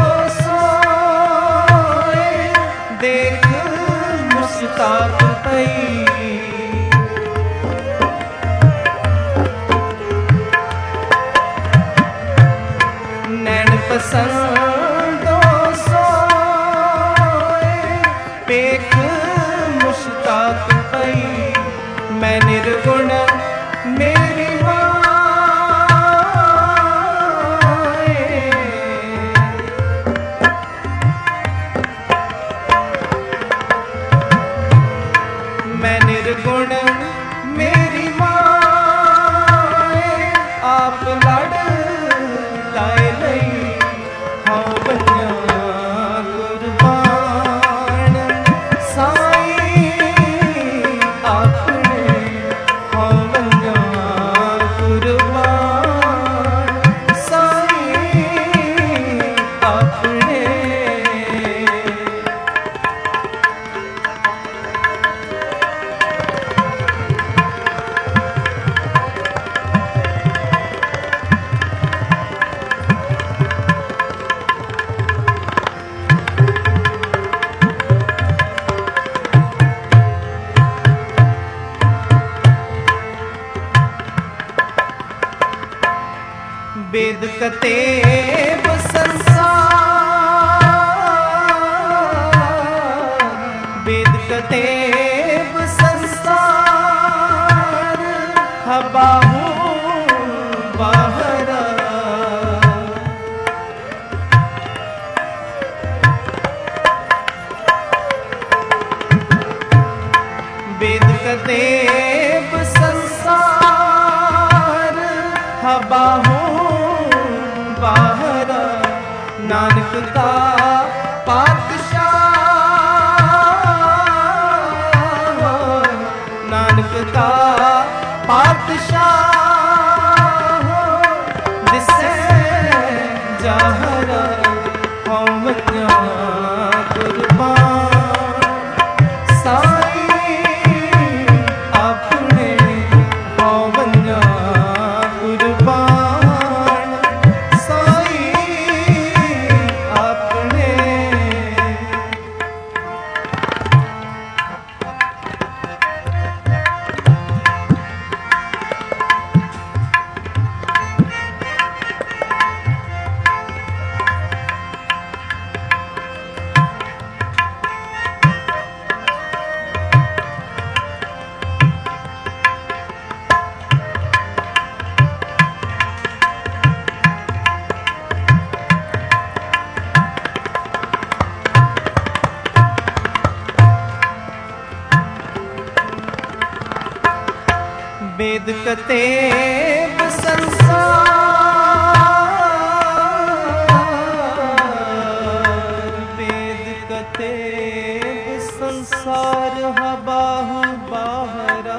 सोए, देख मुस्ताक पई। नैन पसंदो सोए, पेख मुस्ताक पई। मैं निर्गुण मेरी माए, कतेब संसार, वेद कतेब संसार, हबाहू बाहरा। वेद कतेब संसार, हबाहू बाहरा। नानक का पातशाह, नानक का पातशाह, दिसे जाहरा। हम कुर्बान साई अपने, पवना कुर्बान साई अपने। वेद कतेब संसार, वेद कतेब संसार, हबाहू बाहरा,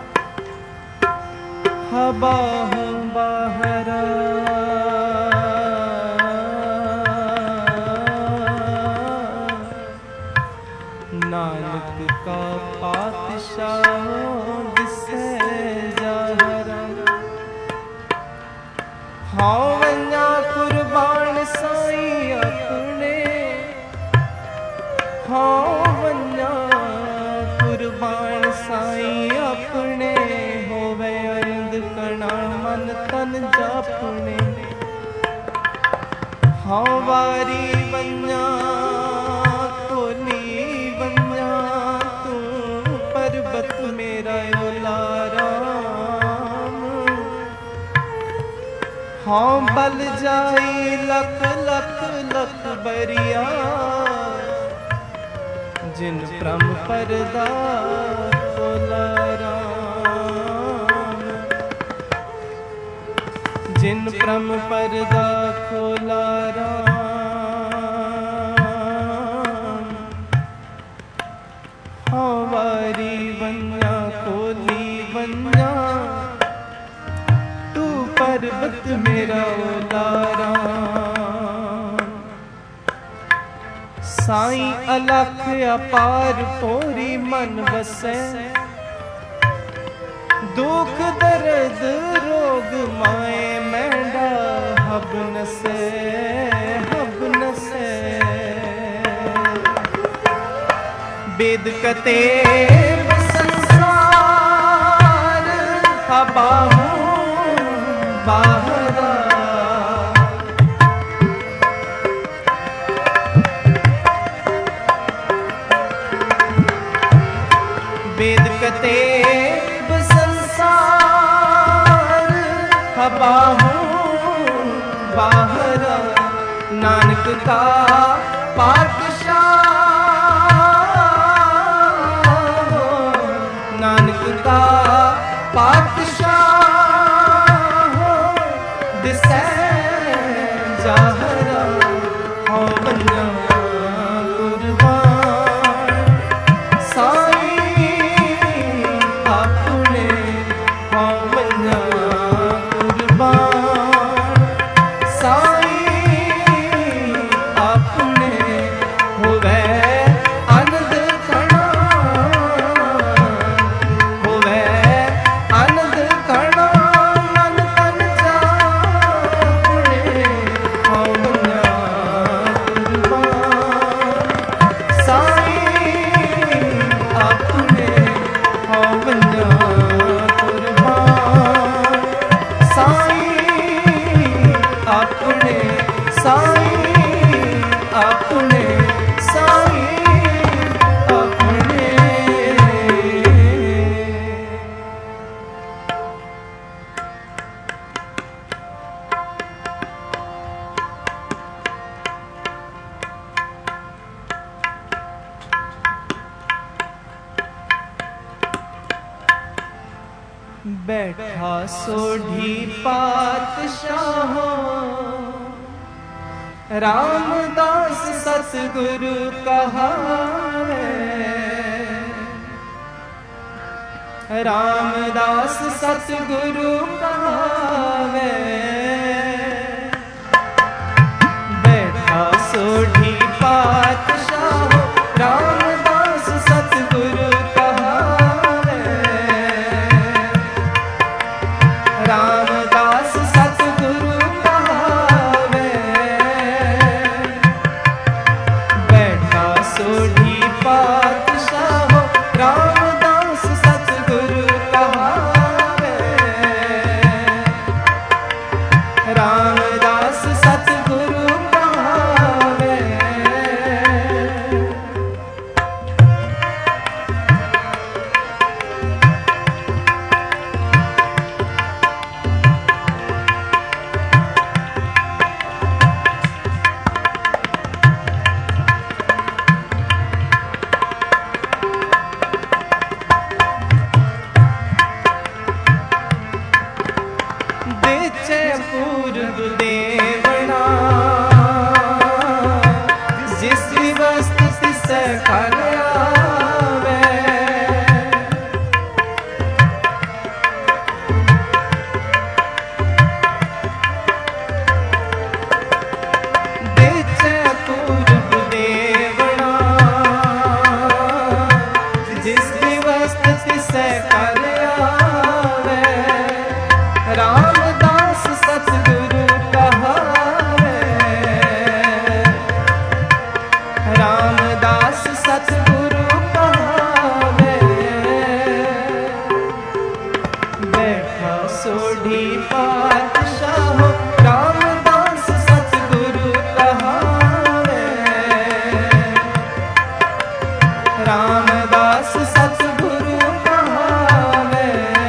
हबाहू बाहरा। नानक का पातशाह दिसे जाहरा। हाँ वन्या कुर्बान साई अपने, हाँ वन्या कुर्बान साई अपने। होवे अरिंद कणा मन तन जापने, हाँ वारी वन्या मेरा ओलाराम। हाँ बल जाई लख लख लख बरिया, जिन प्रम परदा खोलाराम, जिन प्रम परदा खोलाराम। हाँ वारी वन्या कोली वन्या, तू पर्वत मेरा ओलाराम। साईं अलख अपार पोरी मन बसे, दुख दर्द रोग माए मैंडा हब नसे, हब नसे। वेद कतेब संसार, हबाहू बाहरा। वेद कतेब संसार, हबाहू बाहरा। नानक का पातशाह, नानक का पातशाह, दिसे जाहरा। हाँ वन्या कुर्बान साई अपने, हाँ वन्या कुर्बान साई अपने। होवे आनंद कणा, होवे आनंद कणा मन तन जापने। हाँ अपने साई अपने। बैठा सोढ़ी पातशाह रामदास सतगुरु कहावे। रामदास सतगुरु कहावे। बैठा सोढ़ी पातशाह रामदास सतगुरु कहावे। रामदास सतगुरु कहावे। बैठा सोढ़ी पातशाह रामदास सतगुरु कहावे। रामदास सतगुरु कहावे। देचे पूर्व देवना जिस वस्तु तिस फल आवे। देचे पूर्व देवना जिस वस्तु तिस फल आवे। रामदास सतगुरु कहावे। रामदास सतगुरु कहावे। बैठा सोढ़ी पातशाह रामदास सतगुरु कहावे। रामदास सतगुरु कहावे।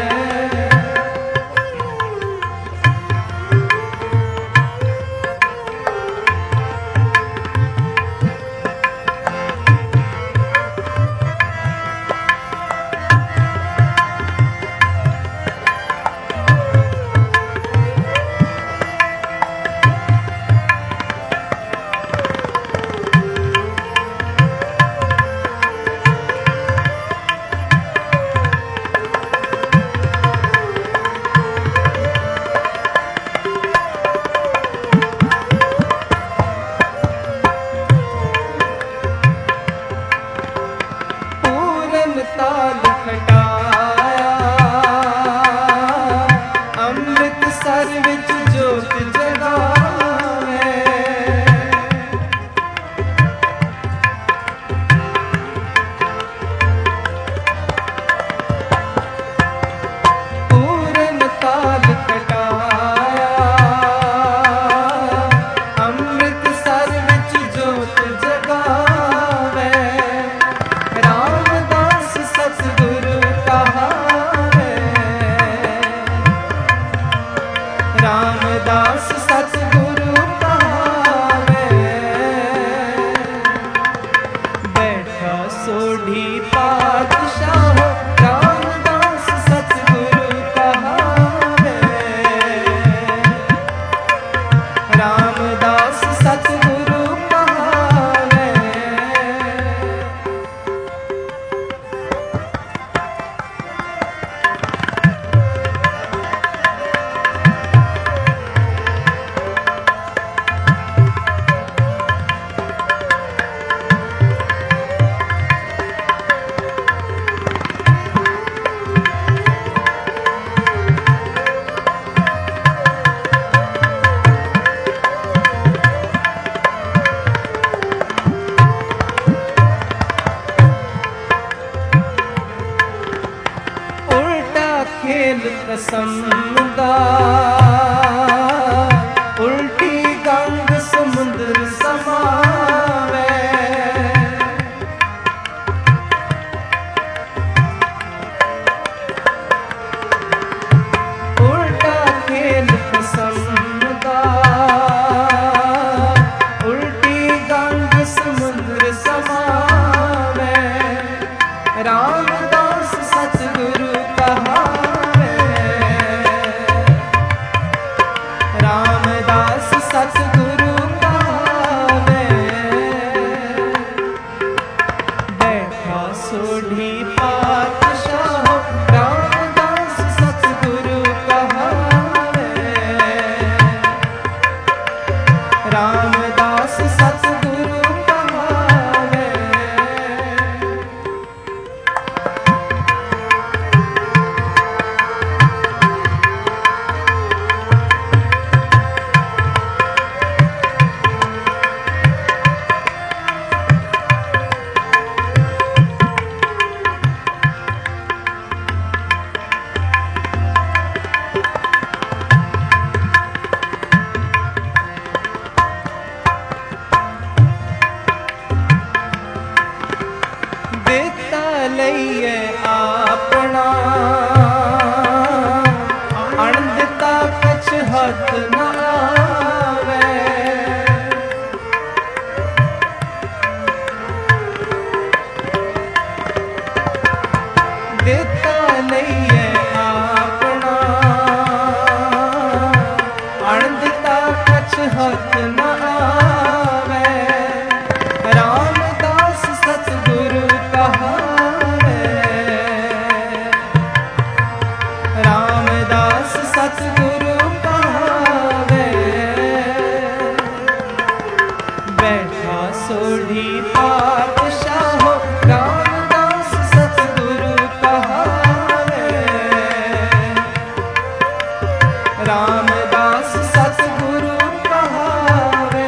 ताल खटाया अमृतसर विच जोत जगावे। पूरन ताल खटाया अमृतसर विच जोत जगावे। सतगुरु कहावे। रामदास सतगुरु कहावे। बैठा सोढ़ी पातशाह रामदास सतगुरु कहावे। रामदास सतगुरु कहावे। खेल कसम दा उल्टी गंग समुंद सोढ़ी पातशाहो रामदास सतगुरु कहावे। रामदास सतगुरु कहावे।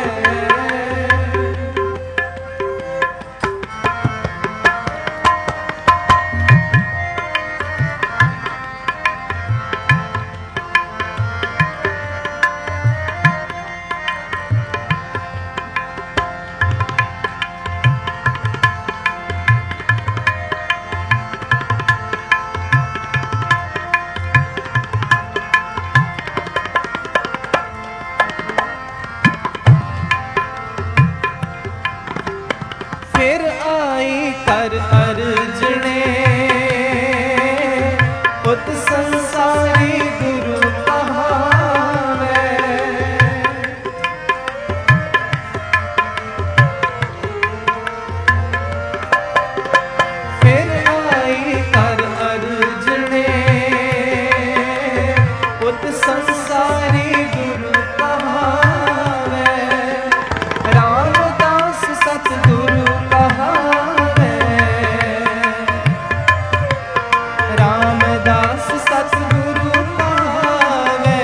फिर आई कर अर्जने पुत संसारी गुरु कहावे। फिर आई कर अर्जने पुत संसारी गुरु कहावे। रामदास सतगुरु रामदास सतगुरु कहावे।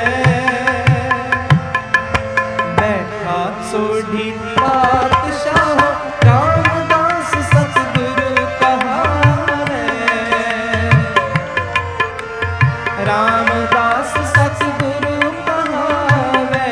बैठा सोढ़ी पातशाह रामदास सतगुरु कहावे। रामदास सतगुरु कहावे।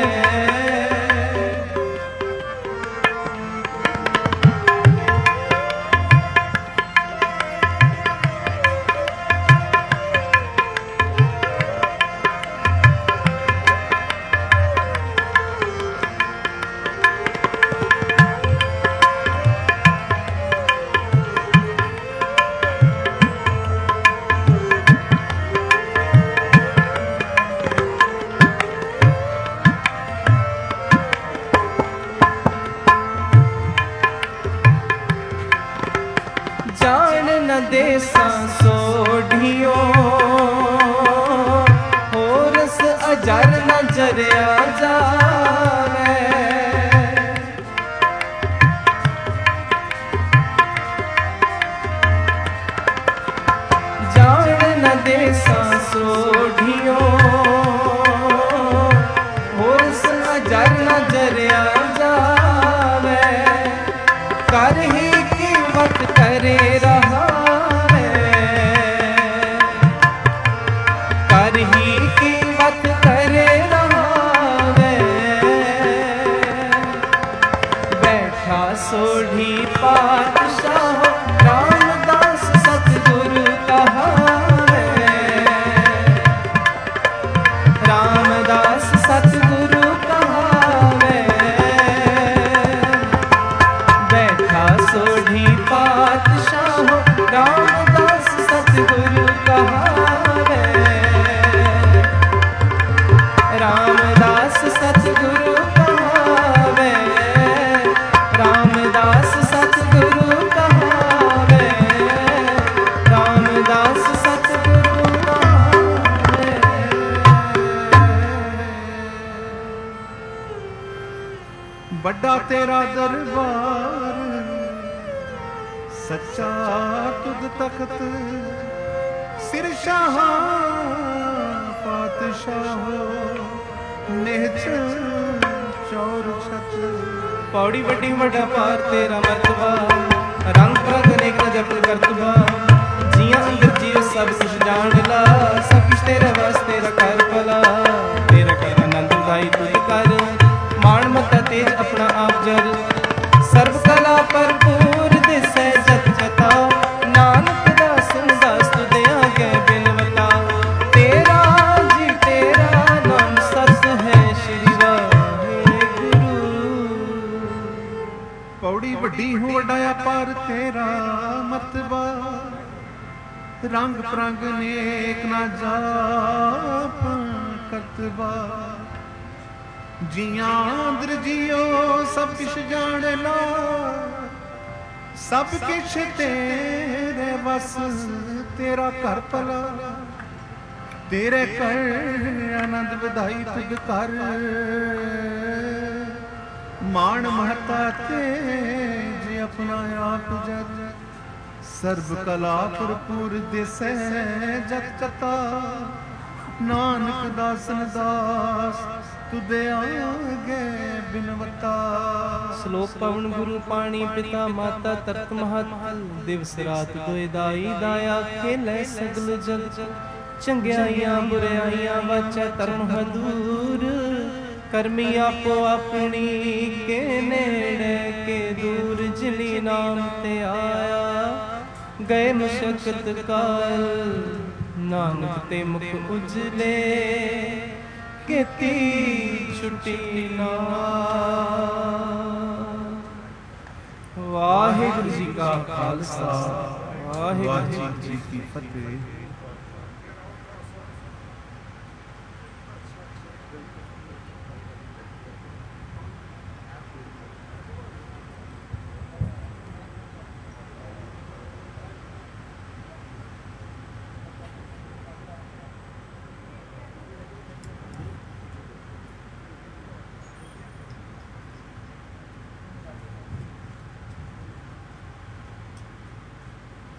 जान न देसा सोढ़ियो होरस अजर न जरिया जावे। जान न देसा सोढ़ियो होरस अजर न जरिया जावे। कर ही कीमत करे रहा है। कर ही कीमत करे रहा है। बैठा सोढ़ी पातशाह रामदास सतगुरु कहावे। रामदास सतगुरु कहावे। बैठा सोढ़ी पातशाह रामदास सतगुरु कहावे। रामदास सतगुरु कहावे। रामदास सतगुरु कहावे। रामदास सतगुरु कहावे। बड़ा तेरा दरबार सच्चा तुद तख्त सिर शाह पातशाह नेच चौर छत। पौड़ी वड्डी वड्डा पार तेरा मरतबा रंग रंग अनेक न जपन करतबा। जिया अंदर जियो सब कुछ जान ला सब कुछ तेरे वास्ते कर भला। तेरा कर आनंद उदाई तुझ कर मान मता तेज अपना आप जर। सर्व कला भरपूर दिसै जत जता नानक दास दास तुदे आगे बिनवता। तेरा जी तेरा नाम सत है श्री वाहिगुरु। पौड़ी वड्डी हूँ वड्डाया पार तेरा मतबा। रंग प्रंग नेक ना जाप करतबा। जिया अंदर जियो सब किश जान ला सब किश तेरे बस तेरा घर भला। तेरे कर आनंद बधाई तुझ कर ਮਾਣ ਮਹਤਾ ਤੇ ਜੇ ਆਪਣਾ ਆਪ ਜਗ ਸਰਬ ਕਲਾ ਭਰਪੂਰ ਦਿਸੈ ਜਤ ਕਤਾ ਨਾਨਕ ਦਾਸਨ ਦਾਸ ਤੁਦੇ ਆਗੇ ਬਿਨਵਤਾ। ਸ਼ਲੋਕ ਪਵਨ ਗੁਰੂ ਪਾਣੀ ਪਿਤਾ ਮਾਤਾ ਤਰਤ ਮਹਤ ਦਿਵਸ ਰਾਤ ਦੋਇ ਦਾਈ ਦਾਇਆ ਖੇਲੇ ਸਗਲ ਜਗ ਚੰਗਿਆਈਆਂ ਬੁਰਾਈਆਂ ਵਾਚੈ ਧਰਮ ਹਦੂਰ ਕਰਮੀ ਆਪੋ ਆਪਣੀ ਕੇ ਨੇੜੇ ਕੇ ਦੂਰ ਜਿਨੀ ਨਾਮ ਤੇ ਆਇਆ ਗਏ ਮੁਸ਼ਕਤ ਕਾਲ ਨਾਨਕ ਤੇ ਮੁਖ ਉਜਲੇ ਕੀਤੀ ਛੁੱਟੀ ਨਾ। ਵਾਹਿਗੁਰੂ ਜੀ ਕਾ ਖਾਲਸਾ ਵਾਹਿਗੁਰੂ ਜੀ ਕੀ ਫਤਿਹ।